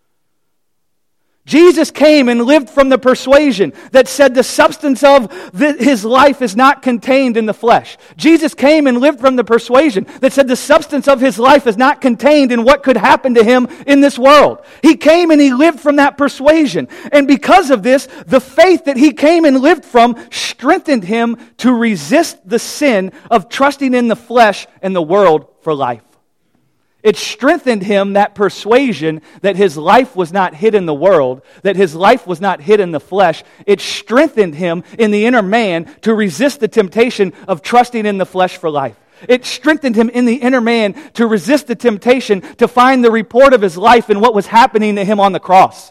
Jesus came and lived from the persuasion that said the substance of His life is not contained in the flesh. Jesus came and lived from the persuasion that said the substance of His life is not contained in what could happen to Him in this world. He came and He lived from that persuasion. And because of this, the faith that He came and lived from strengthened Him to resist the sin of trusting in the flesh and the world for life. It strengthened him, that persuasion that his life was not hid in the world, that his life was not hid in the flesh. It strengthened him in the inner man to resist the temptation of trusting in the flesh for life. It strengthened him in the inner man to resist the temptation to find the report of his life in what was happening to him on the cross.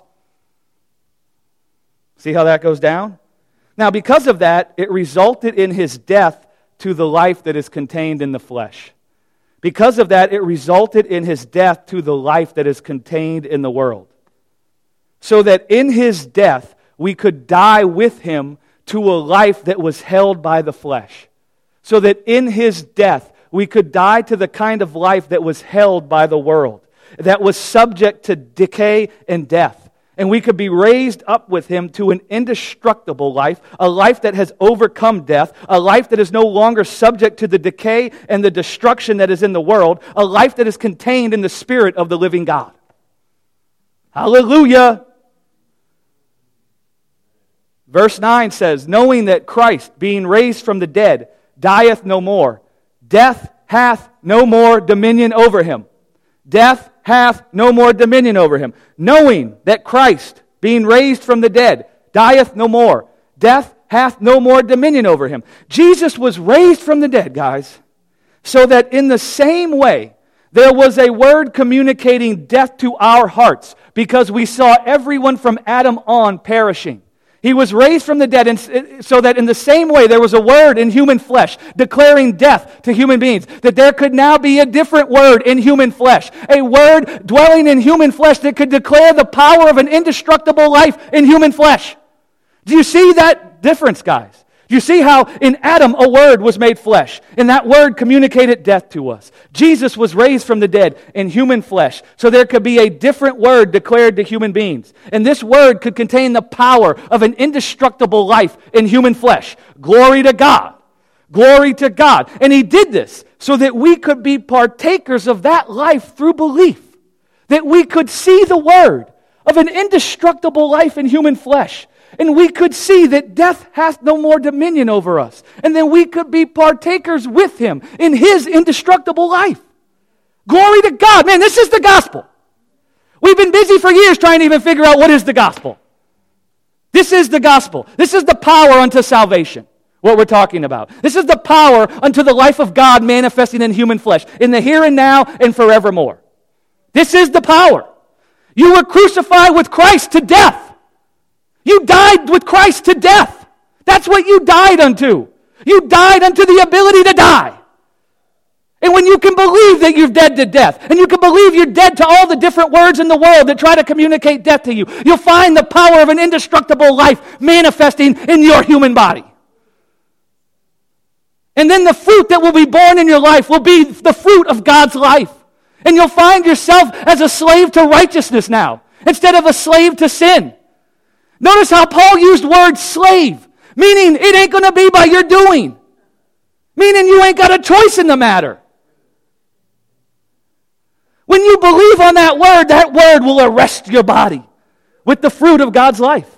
See how that goes down? Now, because of that, it resulted in his death to the life that is contained in the flesh. Because of that, it resulted in his death to the life that is contained in the world. So that in his death, we could die with him to a life that was held by the flesh. So that in his death, we could die to the kind of life that was held by the world, that was subject to decay and death. And we could be raised up with him to an indestructible life, a life that has overcome death, a life that is no longer subject to the decay and the destruction that is in the world, a life that is contained in the Spirit of the living God. Hallelujah! Verse 9 says, knowing that Christ, being raised from the dead, dieth no more, death hath no more dominion over him. Death hath no more dominion over him. Knowing that Christ, being raised from the dead, dieth no more. Death hath no more dominion over him. Jesus was raised from the dead, guys, so that in the same way, there was a word communicating death to our hearts, because we saw everyone from Adam on perishing. He was raised from the dead, and so that in the same way there was a word in human flesh declaring death to human beings, that there could now be a different word in human flesh, a word dwelling in human flesh that could declare the power of an indestructible life in human flesh. Do you see that difference, guys? Do you see how in Adam a word was made flesh, and that word communicated death to us? Jesus was raised from the dead in human flesh, so there could be a different word declared to human beings. And this word could contain the power of an indestructible life in human flesh. Glory to God. Glory to God. And he did this so that we could be partakers of that life through belief. That we could see the word of an indestructible life in human flesh. And we could see that death hath no more dominion over us. And then we could be partakers with him in his indestructible life. Glory to God. Man, this is the gospel. We've been busy for years trying to even figure out what is the gospel. This is the gospel. This is the power unto salvation, what we're talking about. This is the power unto the life of God manifesting in human flesh, in the here and now and forevermore. This is the power. You were crucified with Christ to death. You died with Christ to death. That's what you died unto. You died unto the ability to die. And when you can believe that you're dead to death, and you can believe you're dead to all the different words in the world that try to communicate death to you, you'll find the power of an indestructible life manifesting in your human body. And then the fruit that will be born in your life will be the fruit of God's life. And you'll find yourself as a slave to righteousness now, instead of a slave to sin. Notice how Paul used word slave, meaning it ain't going to be by your doing. Meaning you ain't got a choice in the matter. When you believe on that word will arrest your body with the fruit of God's life.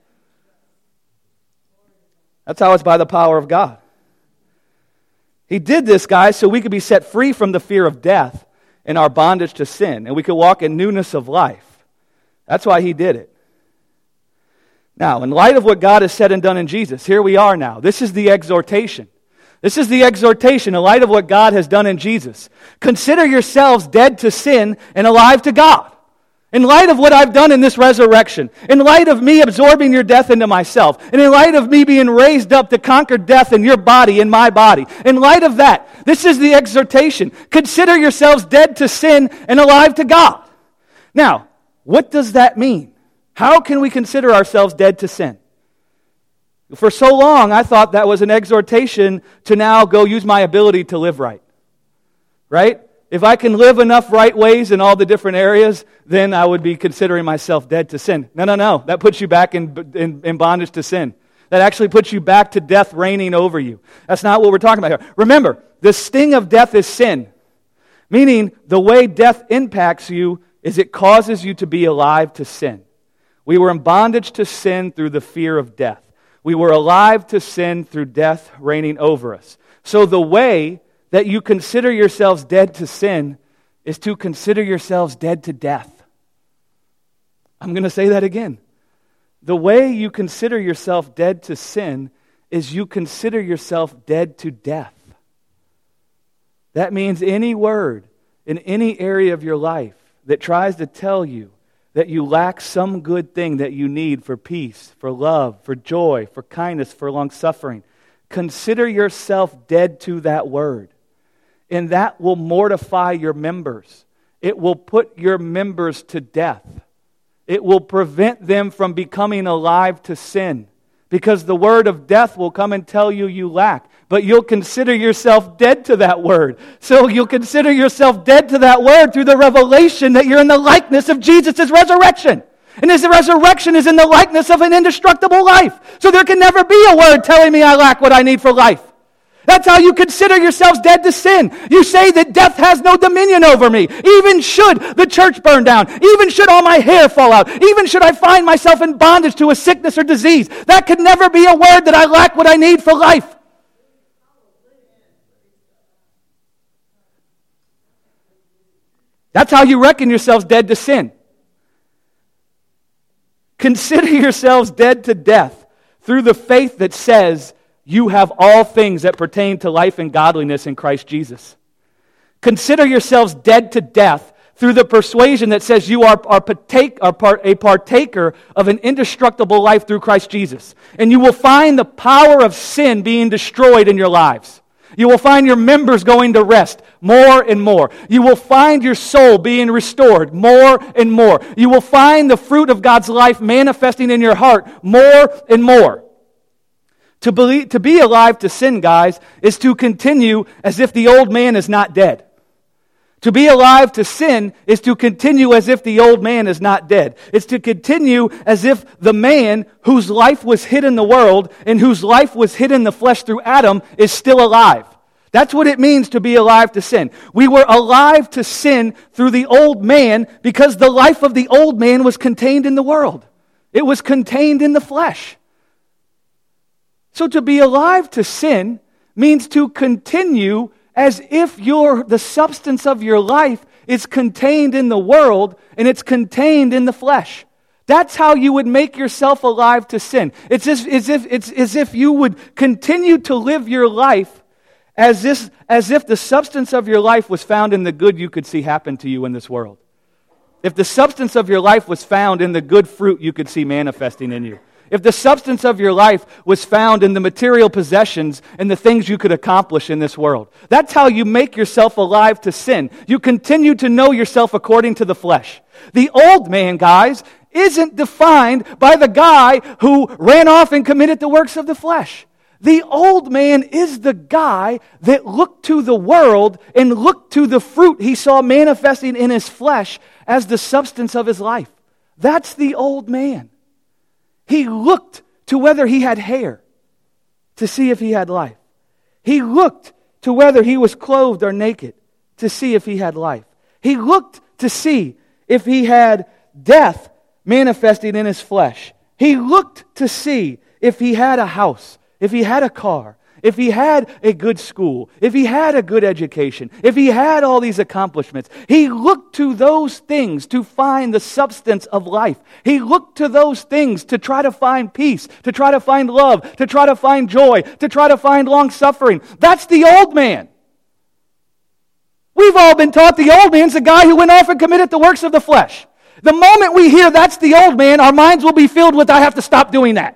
That's how it's by the power of God. He did this, guys, so we could be set free from the fear of death and our bondage to sin, and we could walk in newness of life. That's why he did it. Now, in light of what God has said and done in Jesus, here we are now. This is the exhortation. This is the exhortation in light of what God has done in Jesus. Consider yourselves dead to sin and alive to God. In light of what I've done in this resurrection, in light of me absorbing your death into myself, and in light of me being raised up to conquer death in your body, in my body, in light of that, this is the exhortation. Consider yourselves dead to sin and alive to God. Now, what does that mean? How can we consider ourselves dead to sin? For so long, I thought that was an exhortation to now go use my ability to live right. Right? If I can live enough right ways in all the different areas, then I would be considering myself dead to sin. No. That puts you back in bondage to sin. That actually puts you back to death reigning over you. That's not what we're talking about here. Remember, the sting of death is sin. Meaning, the way death impacts you is it causes you to be alive to sin. We were in bondage to sin through the fear of death. We were alive to sin through death reigning over us. So the way that you consider yourselves dead to sin is to consider yourselves dead to death. I'm going to say that again. The way you consider yourself dead to sin is you consider yourself dead to death. That means any word in any area of your life that tries to tell you that you lack some good thing that you need for peace, for love, for joy, for kindness, for long-suffering, consider yourself dead to that word. And that will mortify your members. It will put your members to death. It will prevent them from becoming alive to sin. Because the word of death will come and tell you you lack. But you'll consider yourself dead to that word. So you'll consider yourself dead to that word through the revelation that you're in the likeness of Jesus' resurrection. And His resurrection is in the likeness of an indestructible life. So there can never be a word telling me I lack what I need for life. That's how you consider yourselves dead to sin. You say that death has no dominion over me. Even should the church burn down. Even should all my hair fall out. Even should I find myself in bondage to a sickness or disease. That could never be a word that I lack what I need for life. That's how you reckon yourselves dead to sin. Consider yourselves dead to death through the faith that says you have all things that pertain to life and godliness in Christ Jesus. Consider yourselves dead to death through the persuasion that says you are a partaker of an indestructible life through Christ Jesus. And you will find the power of sin being destroyed in your lives. You will find your members going to rest more and more. You will find your soul being restored more and more. You will find the fruit of God's life manifesting in your heart more and more. To be alive to sin, guys, is to continue as if the old man is not dead. To be alive to sin is to continue as if the old man is not dead. It's to continue as if the man whose life was hid in the world and whose life was hid in the flesh through Adam is still alive. That's what it means to be alive to sin. We were alive to sin through the old man because the life of the old man was contained in the world. It was contained in the flesh. So to be alive to sin means to continue as if the substance of your life is contained in the world and it's contained in the flesh. That's how you would make yourself alive to sin. It's as if you would continue to live your life as if the substance of your life was found in the good you could see happen to you in this world. If the substance of your life was found in the good fruit you could see manifesting in you. If the substance of your life was found in the material possessions and the things you could accomplish in this world. That's how you make yourself alive to sin. You continue to know yourself according to the flesh. The old man, guys, isn't defined by the guy who ran off and committed the works of the flesh. The old man is the guy that looked to the world and looked to the fruit he saw manifesting in his flesh as the substance of his life. That's the old man. He looked to whether he had hair to see if he had life. He looked to whether he was clothed or naked to see if he had life. He looked to see if he had death manifesting in his flesh. He looked to see if he had a house, if he had a car, if he had a good school, if he had a good education, if he had all these accomplishments. He looked to those things to find the substance of life. He looked to those things to try to find peace, to try to find love, to try to find joy, to try to find long-suffering. That's the old man. We've all been taught the old man's the guy who went off and committed the works of the flesh. The moment we hear that's the old man, our minds will be filled with, I have to stop doing that.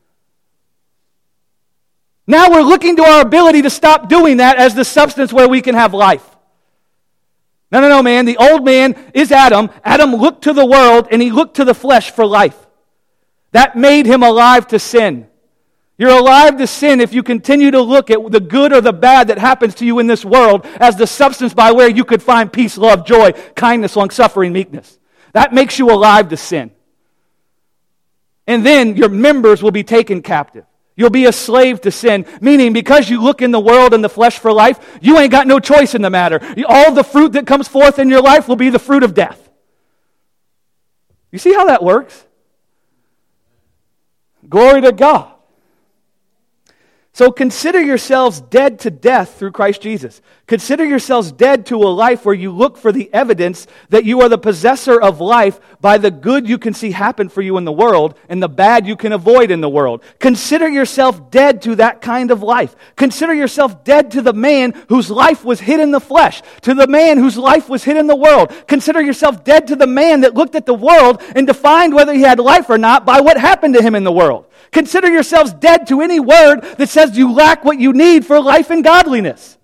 Now we're looking to our ability to stop doing that as the substance where we can have life. No, man. The old man is Adam. Adam looked to the world and he looked to the flesh for life. That made him alive to sin. You're alive to sin if you continue to look at the good or the bad that happens to you in this world as the substance by where you could find peace, love, joy, kindness, long-suffering, meekness. That makes you alive to sin. And then your members will be taken captive. You'll be a slave to sin, meaning because you look in the world and the flesh for life, you ain't got no choice in the matter. All the fruit that comes forth in your life will be the fruit of death. You see how that works? Glory to God. So consider yourselves dead to death through Christ Jesus. Consider yourselves dead to a life where you look for the evidence that you are the possessor of life by the good you can see happen for you in the world and the bad you can avoid in the world. Consider yourself dead to that kind of life. Consider yourself dead to the man whose life was hid in the flesh, to the man whose life was hid in the world. Consider yourself dead to the man that looked at the world and defined whether he had life or not by what happened to him in the world. Consider yourselves dead to any word that says you lack what you need for life and godliness.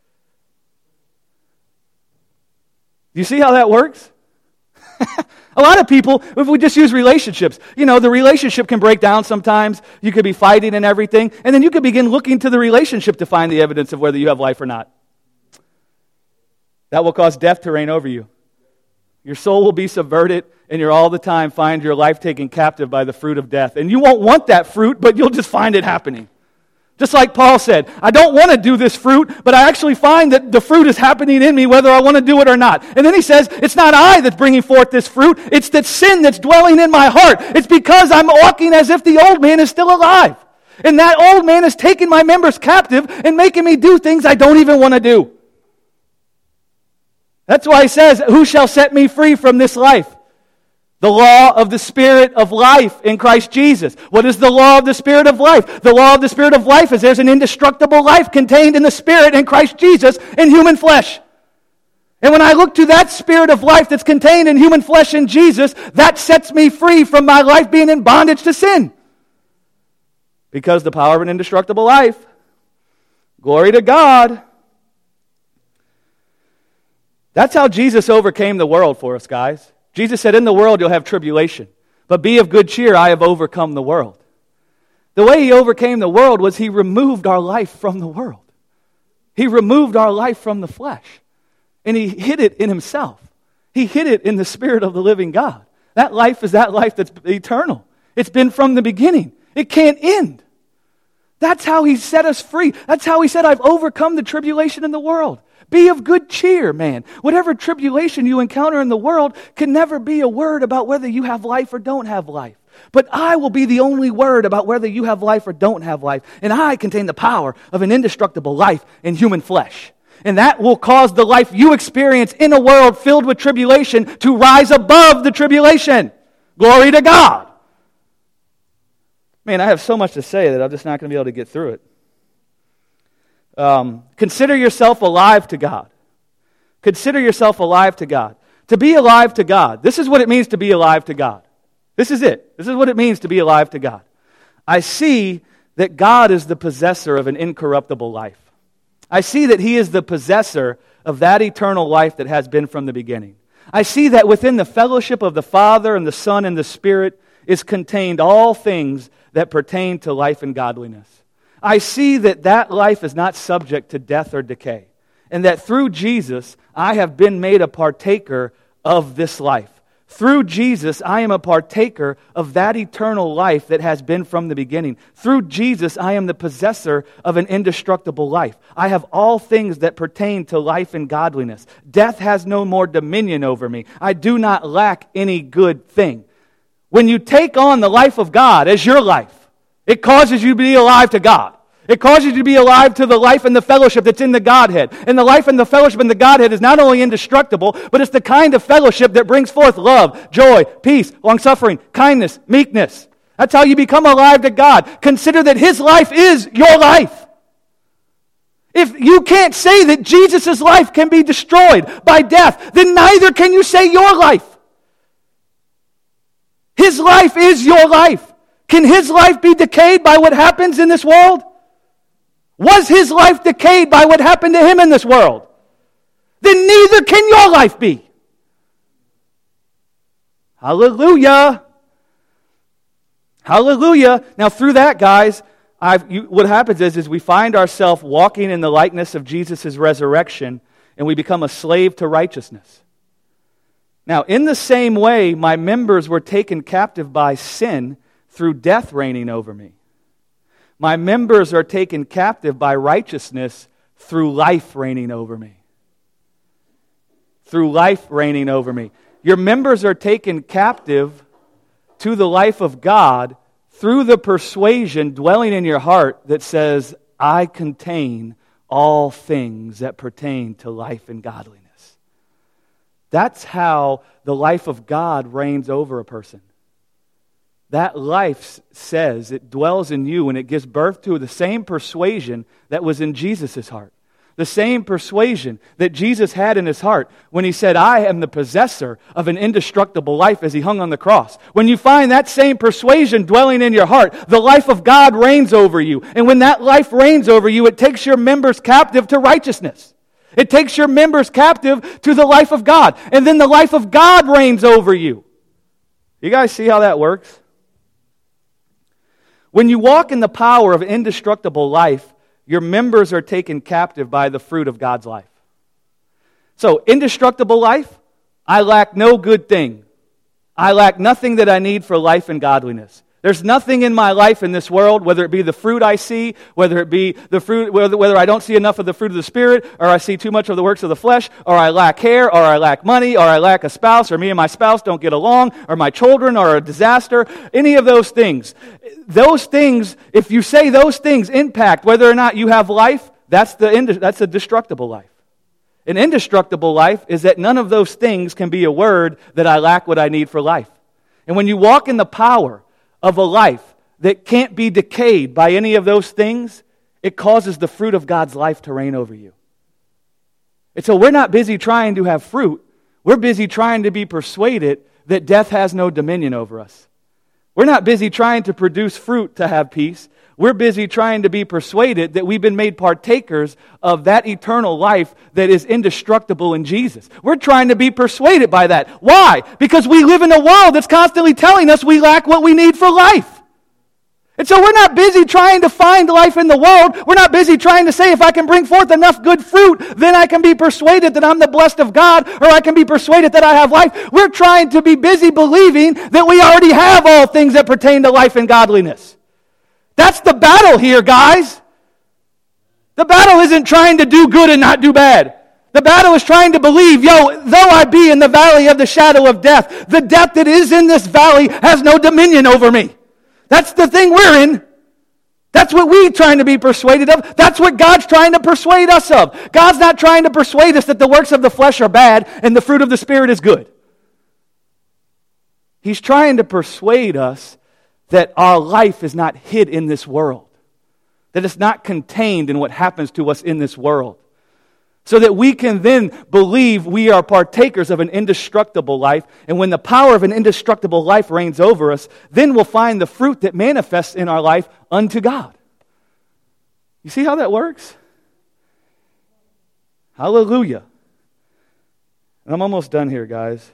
Do you see how that works? A lot of people, if we just use relationships, the relationship can break down sometimes. You could be fighting and everything, and then you could begin looking to the relationship to find the evidence of whether you have life or not. That will cause death to reign over you. Your soul will be subverted, and you'll all the time find your life taken captive by the fruit of death. And you won't want that fruit, but you'll just find it happening. Just like Paul said, I don't want to do this fruit, but I actually find that the fruit is happening in me whether I want to do it or not. And then he says, it's not I that's bringing forth this fruit, it's that sin that's dwelling in my heart. It's because I'm walking as if the old man is still alive. And that old man is taking my members captive and making me do things I don't even want to do. That's why he says, who shall set me free from this life? The law of the Spirit of life in Christ Jesus. What is the law of the Spirit of life? The law of the Spirit of life is there's an indestructible life contained in the Spirit in Christ Jesus in human flesh. And when I look to that Spirit of life that's contained in human flesh in Jesus, that sets me free from my life being in bondage to sin. Because the power of an indestructible life. Glory to God. That's how Jesus overcame the world for us, guys. Jesus said, in the world you'll have tribulation, but be of good cheer, I have overcome the world. The way he overcame the world was he removed our life from the world. He removed our life from the flesh, and he hid it in himself. He hid it in the Spirit of the living God. That life is that life that's eternal. It's been from the beginning. It can't end. That's how he set us free. That's how he said, I've overcome the tribulation in the world. Be of good cheer, man. Whatever tribulation you encounter in the world can never be a word about whether you have life or don't have life. But I will be the only word about whether you have life or don't have life. And I contain the power of an indestructible life in human flesh. And that will cause the life you experience in a world filled with tribulation to rise above the tribulation. Glory to God. Man, I have so much to say that I'm just not going to be able to get through it. Consider yourself alive to God. Consider yourself alive to God. To be alive to God. This is what it means to be alive to God. This is it. This is what it means to be alive to God. I see that God is the possessor of an incorruptible life. I see that He is the possessor of that eternal life that has been from the beginning. I see that within the fellowship of the Father and the Son and the Spirit is contained all things that pertain to life and godliness. I see that that life is not subject to death or decay, and that through Jesus, I have been made a partaker of this life. Through Jesus, I am a partaker of that eternal life that has been from the beginning. Through Jesus, I am the possessor of an indestructible life. I have all things that pertain to life and godliness. Death has no more dominion over me. I do not lack any good thing. When you take on the life of God as your life, it causes you to be alive to God. It causes you to be alive to the life and the fellowship that's in the Godhead. And the life and the fellowship in the Godhead is not only indestructible, but it's the kind of fellowship that brings forth love, joy, peace, long-suffering, kindness, meekness. That's how you become alive to God. Consider that His life is your life. If you can't say that Jesus' life can be destroyed by death, then neither can you say your life. His life is your life. Can His life be decayed by what happens in this world? Was His life decayed by what happened to Him in this world? Then neither can your life be. Hallelujah. Hallelujah. Now through that, guys, what happens is we find ourselves walking in the likeness of Jesus' resurrection, and we become a slave to righteousness. Now, in the same way, my members were taken captive by sin through death reigning over me. My members are taken captive by righteousness through life reigning over me. Through life reigning over me. Your members are taken captive to the life of God through the persuasion dwelling in your heart that says, I contain all things that pertain to life and godliness. That's how the life of God reigns over a person. That life says, it dwells in you and it gives birth to the same persuasion that was in Jesus' heart. The same persuasion that Jesus had in his heart when he said, I am the possessor of an indestructible life as he hung on the cross. When you find that same persuasion dwelling in your heart, the life of God reigns over you. And when that life reigns over you, it takes your members captive to righteousness. It takes your members captive to the life of God. And then the life of God reigns over you. You guys see how that works? When you walk in the power of indestructible life, your members are taken captive by the fruit of God's life. So, indestructible life, I lack no good thing. I lack nothing that I need for life and godliness. There's nothing in my life in this world, whether it be the fruit I see, whether it be the fruit, whether I don't see enough of the fruit of the Spirit, or I see too much of the works of the flesh, or I lack hair, or I lack money, or I lack a spouse, or me and my spouse don't get along, or my children are a disaster, any of those things. Those things, if you say those things impact whether or not you have life, that's a destructible life. An indestructible life is that none of those things can be a word that I lack what I need for life. And when you walk in the power of a life that can't be decayed by any of those things, it causes the fruit of God's life to reign over you. And so we're not busy trying to have fruit. We're busy trying to be persuaded that death has no dominion over us. We're not busy trying to produce fruit to have peace. We're busy trying to be persuaded that we've been made partakers of that eternal life that is indestructible in Jesus. We're trying to be persuaded by that. Why? Because we live in a world that's constantly telling us we lack what we need for life. And so we're not busy trying to find life in the world. We're not busy trying to say if I can bring forth enough good fruit, then I can be persuaded that I'm the blessed of God, or I can be persuaded that I have life. We're trying to be busy believing that we already have all things that pertain to life and godliness. That's the battle here, guys. The battle isn't trying to do good and not do bad. The battle is trying to believe, though I be in the valley of the shadow of death, the death that is in this valley has no dominion over me. That's the thing we're in. That's what we're trying to be persuaded of. That's what God's trying to persuade us of. God's not trying to persuade us that the works of the flesh are bad and the fruit of the Spirit is good. He's trying to persuade us that our life is not hid in this world, that it's not contained in what happens to us in this world, so that we can then believe we are partakers of an indestructible life, and when the power of an indestructible life reigns over us, then we'll find the fruit that manifests in our life unto God. You see how that works? Hallelujah. And I'm almost done here, guys.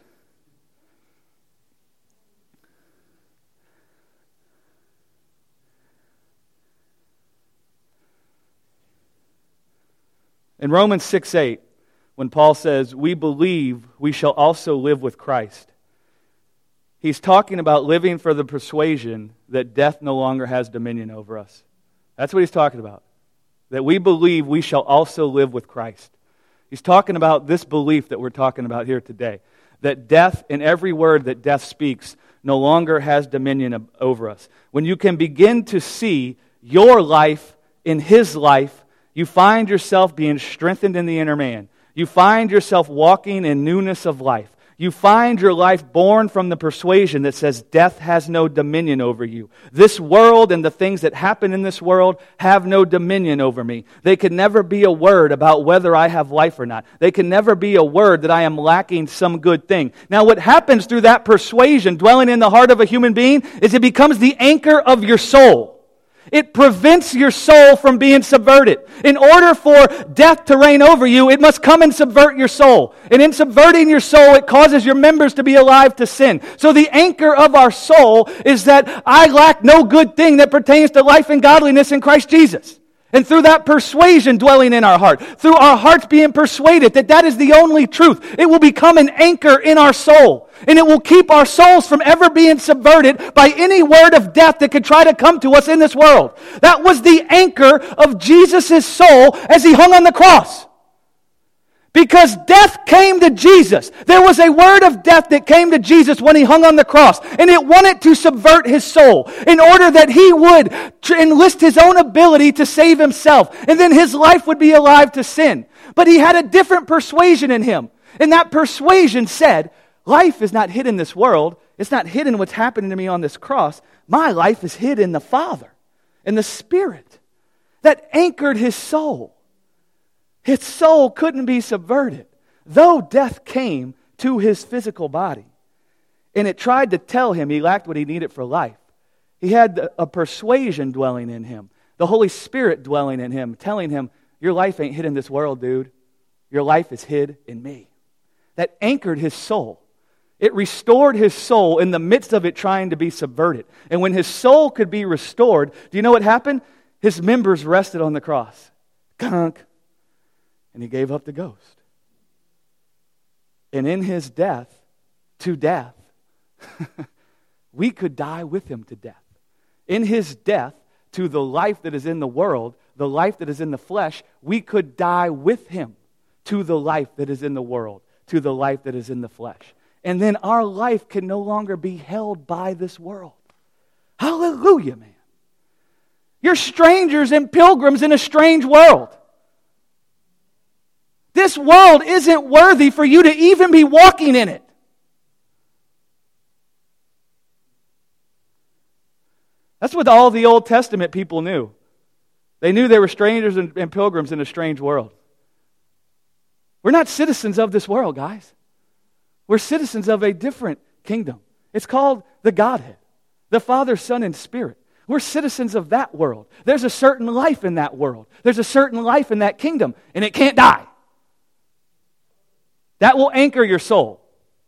In Romans 6:8, when Paul says, we believe we shall also live with Christ, he's talking about living for the persuasion that death no longer has dominion over us. That's what he's talking about. That we believe we shall also live with Christ. He's talking about this belief that we're talking about here today. That death, in every word that death speaks, no longer has dominion over us. When you can begin to see your life in his life, you find yourself being strengthened in the inner man. You find yourself walking in newness of life. You find your life born from the persuasion that says death has no dominion over you. This world and the things that happen in this world have no dominion over me. They can never be a word about whether I have life or not. They can never be a word that I am lacking some good thing. Now what happens through that persuasion dwelling in the heart of a human being is it becomes the anchor of your soul. It prevents your soul from being subverted. In order for death to reign over you, it must come and subvert your soul. And in subverting your soul, it causes your members to be alive to sin. So the anchor of our soul is that I lack no good thing that pertains to life and godliness in Christ Jesus. And through that persuasion dwelling in our heart, through our hearts being persuaded that that is the only truth, it will become an anchor in our soul. And it will keep our souls from ever being subverted by any word of death that could try to come to us in this world. That was the anchor of Jesus' soul as he hung on the cross. Because death came to Jesus. There was a word of death that came to Jesus when he hung on the cross. And it wanted to subvert his soul in order that he would enlist his own ability to save himself. And then his life would be alive to sin. But he had a different persuasion in him. And that persuasion said, life is not hid in this world. It's not hidden what's happening to me on this cross. My life is hid in the Father, in the Spirit. That anchored his soul. His soul couldn't be subverted, though death came to his physical body. And it tried to tell him he lacked what he needed for life. He had a persuasion dwelling in him, the Holy Spirit dwelling in him, telling him, your life ain't hid in this world, dude. Your life is hid in me. That anchored his soul. It restored his soul in the midst of it trying to be subverted. And when his soul could be restored, do you know what happened? His members rested on the cross. Gunk. And he gave up the ghost. And in his death, to death, we could die with him to death. In his death, to the life that is in the world, the life that is in the flesh, we could die with him to the life that is in the world, to the life that is in the flesh. And then our life can no longer be held by this world. Hallelujah, man. You're strangers and pilgrims in a strange world. This world isn't worthy for you to even be walking in it. That's what all the Old Testament people knew. They knew they were strangers and pilgrims in a strange world. We're not citizens of this world, guys. We're citizens of a different kingdom. It's called the Godhead, the Father, Son, and Spirit. We're citizens of that world. There's a certain life in that world. There's a certain life in that kingdom, and it can't die. That will anchor your soul.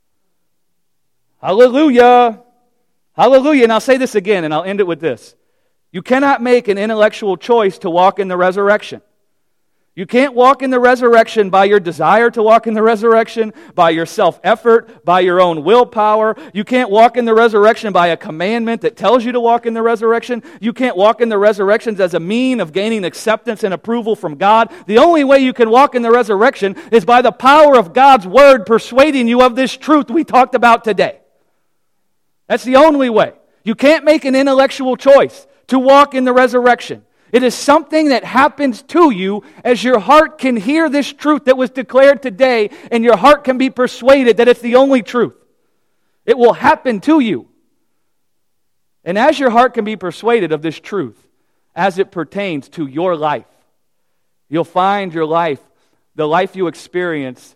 Hallelujah. Hallelujah. And I'll say this again, and I'll end it with this. You cannot make an intellectual choice to walk in the resurrection. You can't walk in the resurrection by your desire to walk in the resurrection, by your self-effort, by your own willpower. You can't walk in the resurrection by a commandment that tells you to walk in the resurrection. You can't walk in the resurrections as a mean of gaining acceptance and approval from God. The only way you can walk in the resurrection is by the power of God's Word persuading you of this truth we talked about today. That's the only way. You can't make an intellectual choice to walk in the resurrection. It is something that happens to you as your heart can hear this truth that was declared today, and your heart can be persuaded that it's the only truth. It will happen to you. And as your heart can be persuaded of this truth, as it pertains to your life, you'll find your life, the life you experience,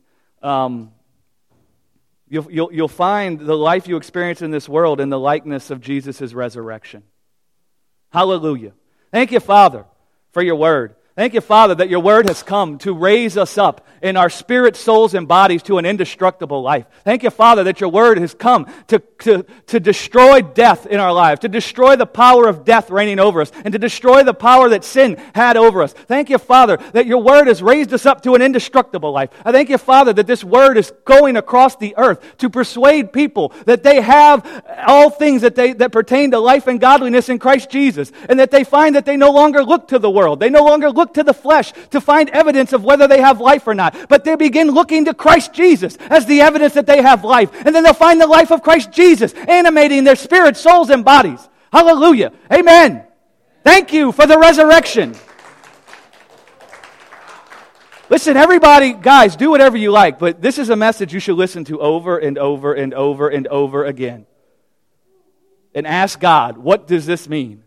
you'll find the life you experience in this world in the likeness of Jesus' resurrection. Hallelujah. Thank you, Father, for your word. Thank you, Father, that your word has come to raise us up in our spirit, souls, and bodies to an indestructible life. Thank you, Father, that your word has come to destroy death in our lives, to destroy the power of death reigning over us, and to destroy the power that sin had over us. Thank you, Father, that your word has raised us up to an indestructible life. I thank you, Father, that this word is going across the earth to persuade people that they have all things that pertain to life and godliness in Christ Jesus, and that they find that they no longer look to the world. They no longer look to the flesh to find evidence of whether they have life or not. But they begin looking to Christ Jesus as the evidence that they have life. And then they'll find the life of Christ Jesus animating their spirits, souls, and bodies. Hallelujah. Amen. Thank you for the resurrection. Listen, everybody, guys, do whatever you like, but this is a message you should listen to over and over and over and over again. And ask God, what does this mean?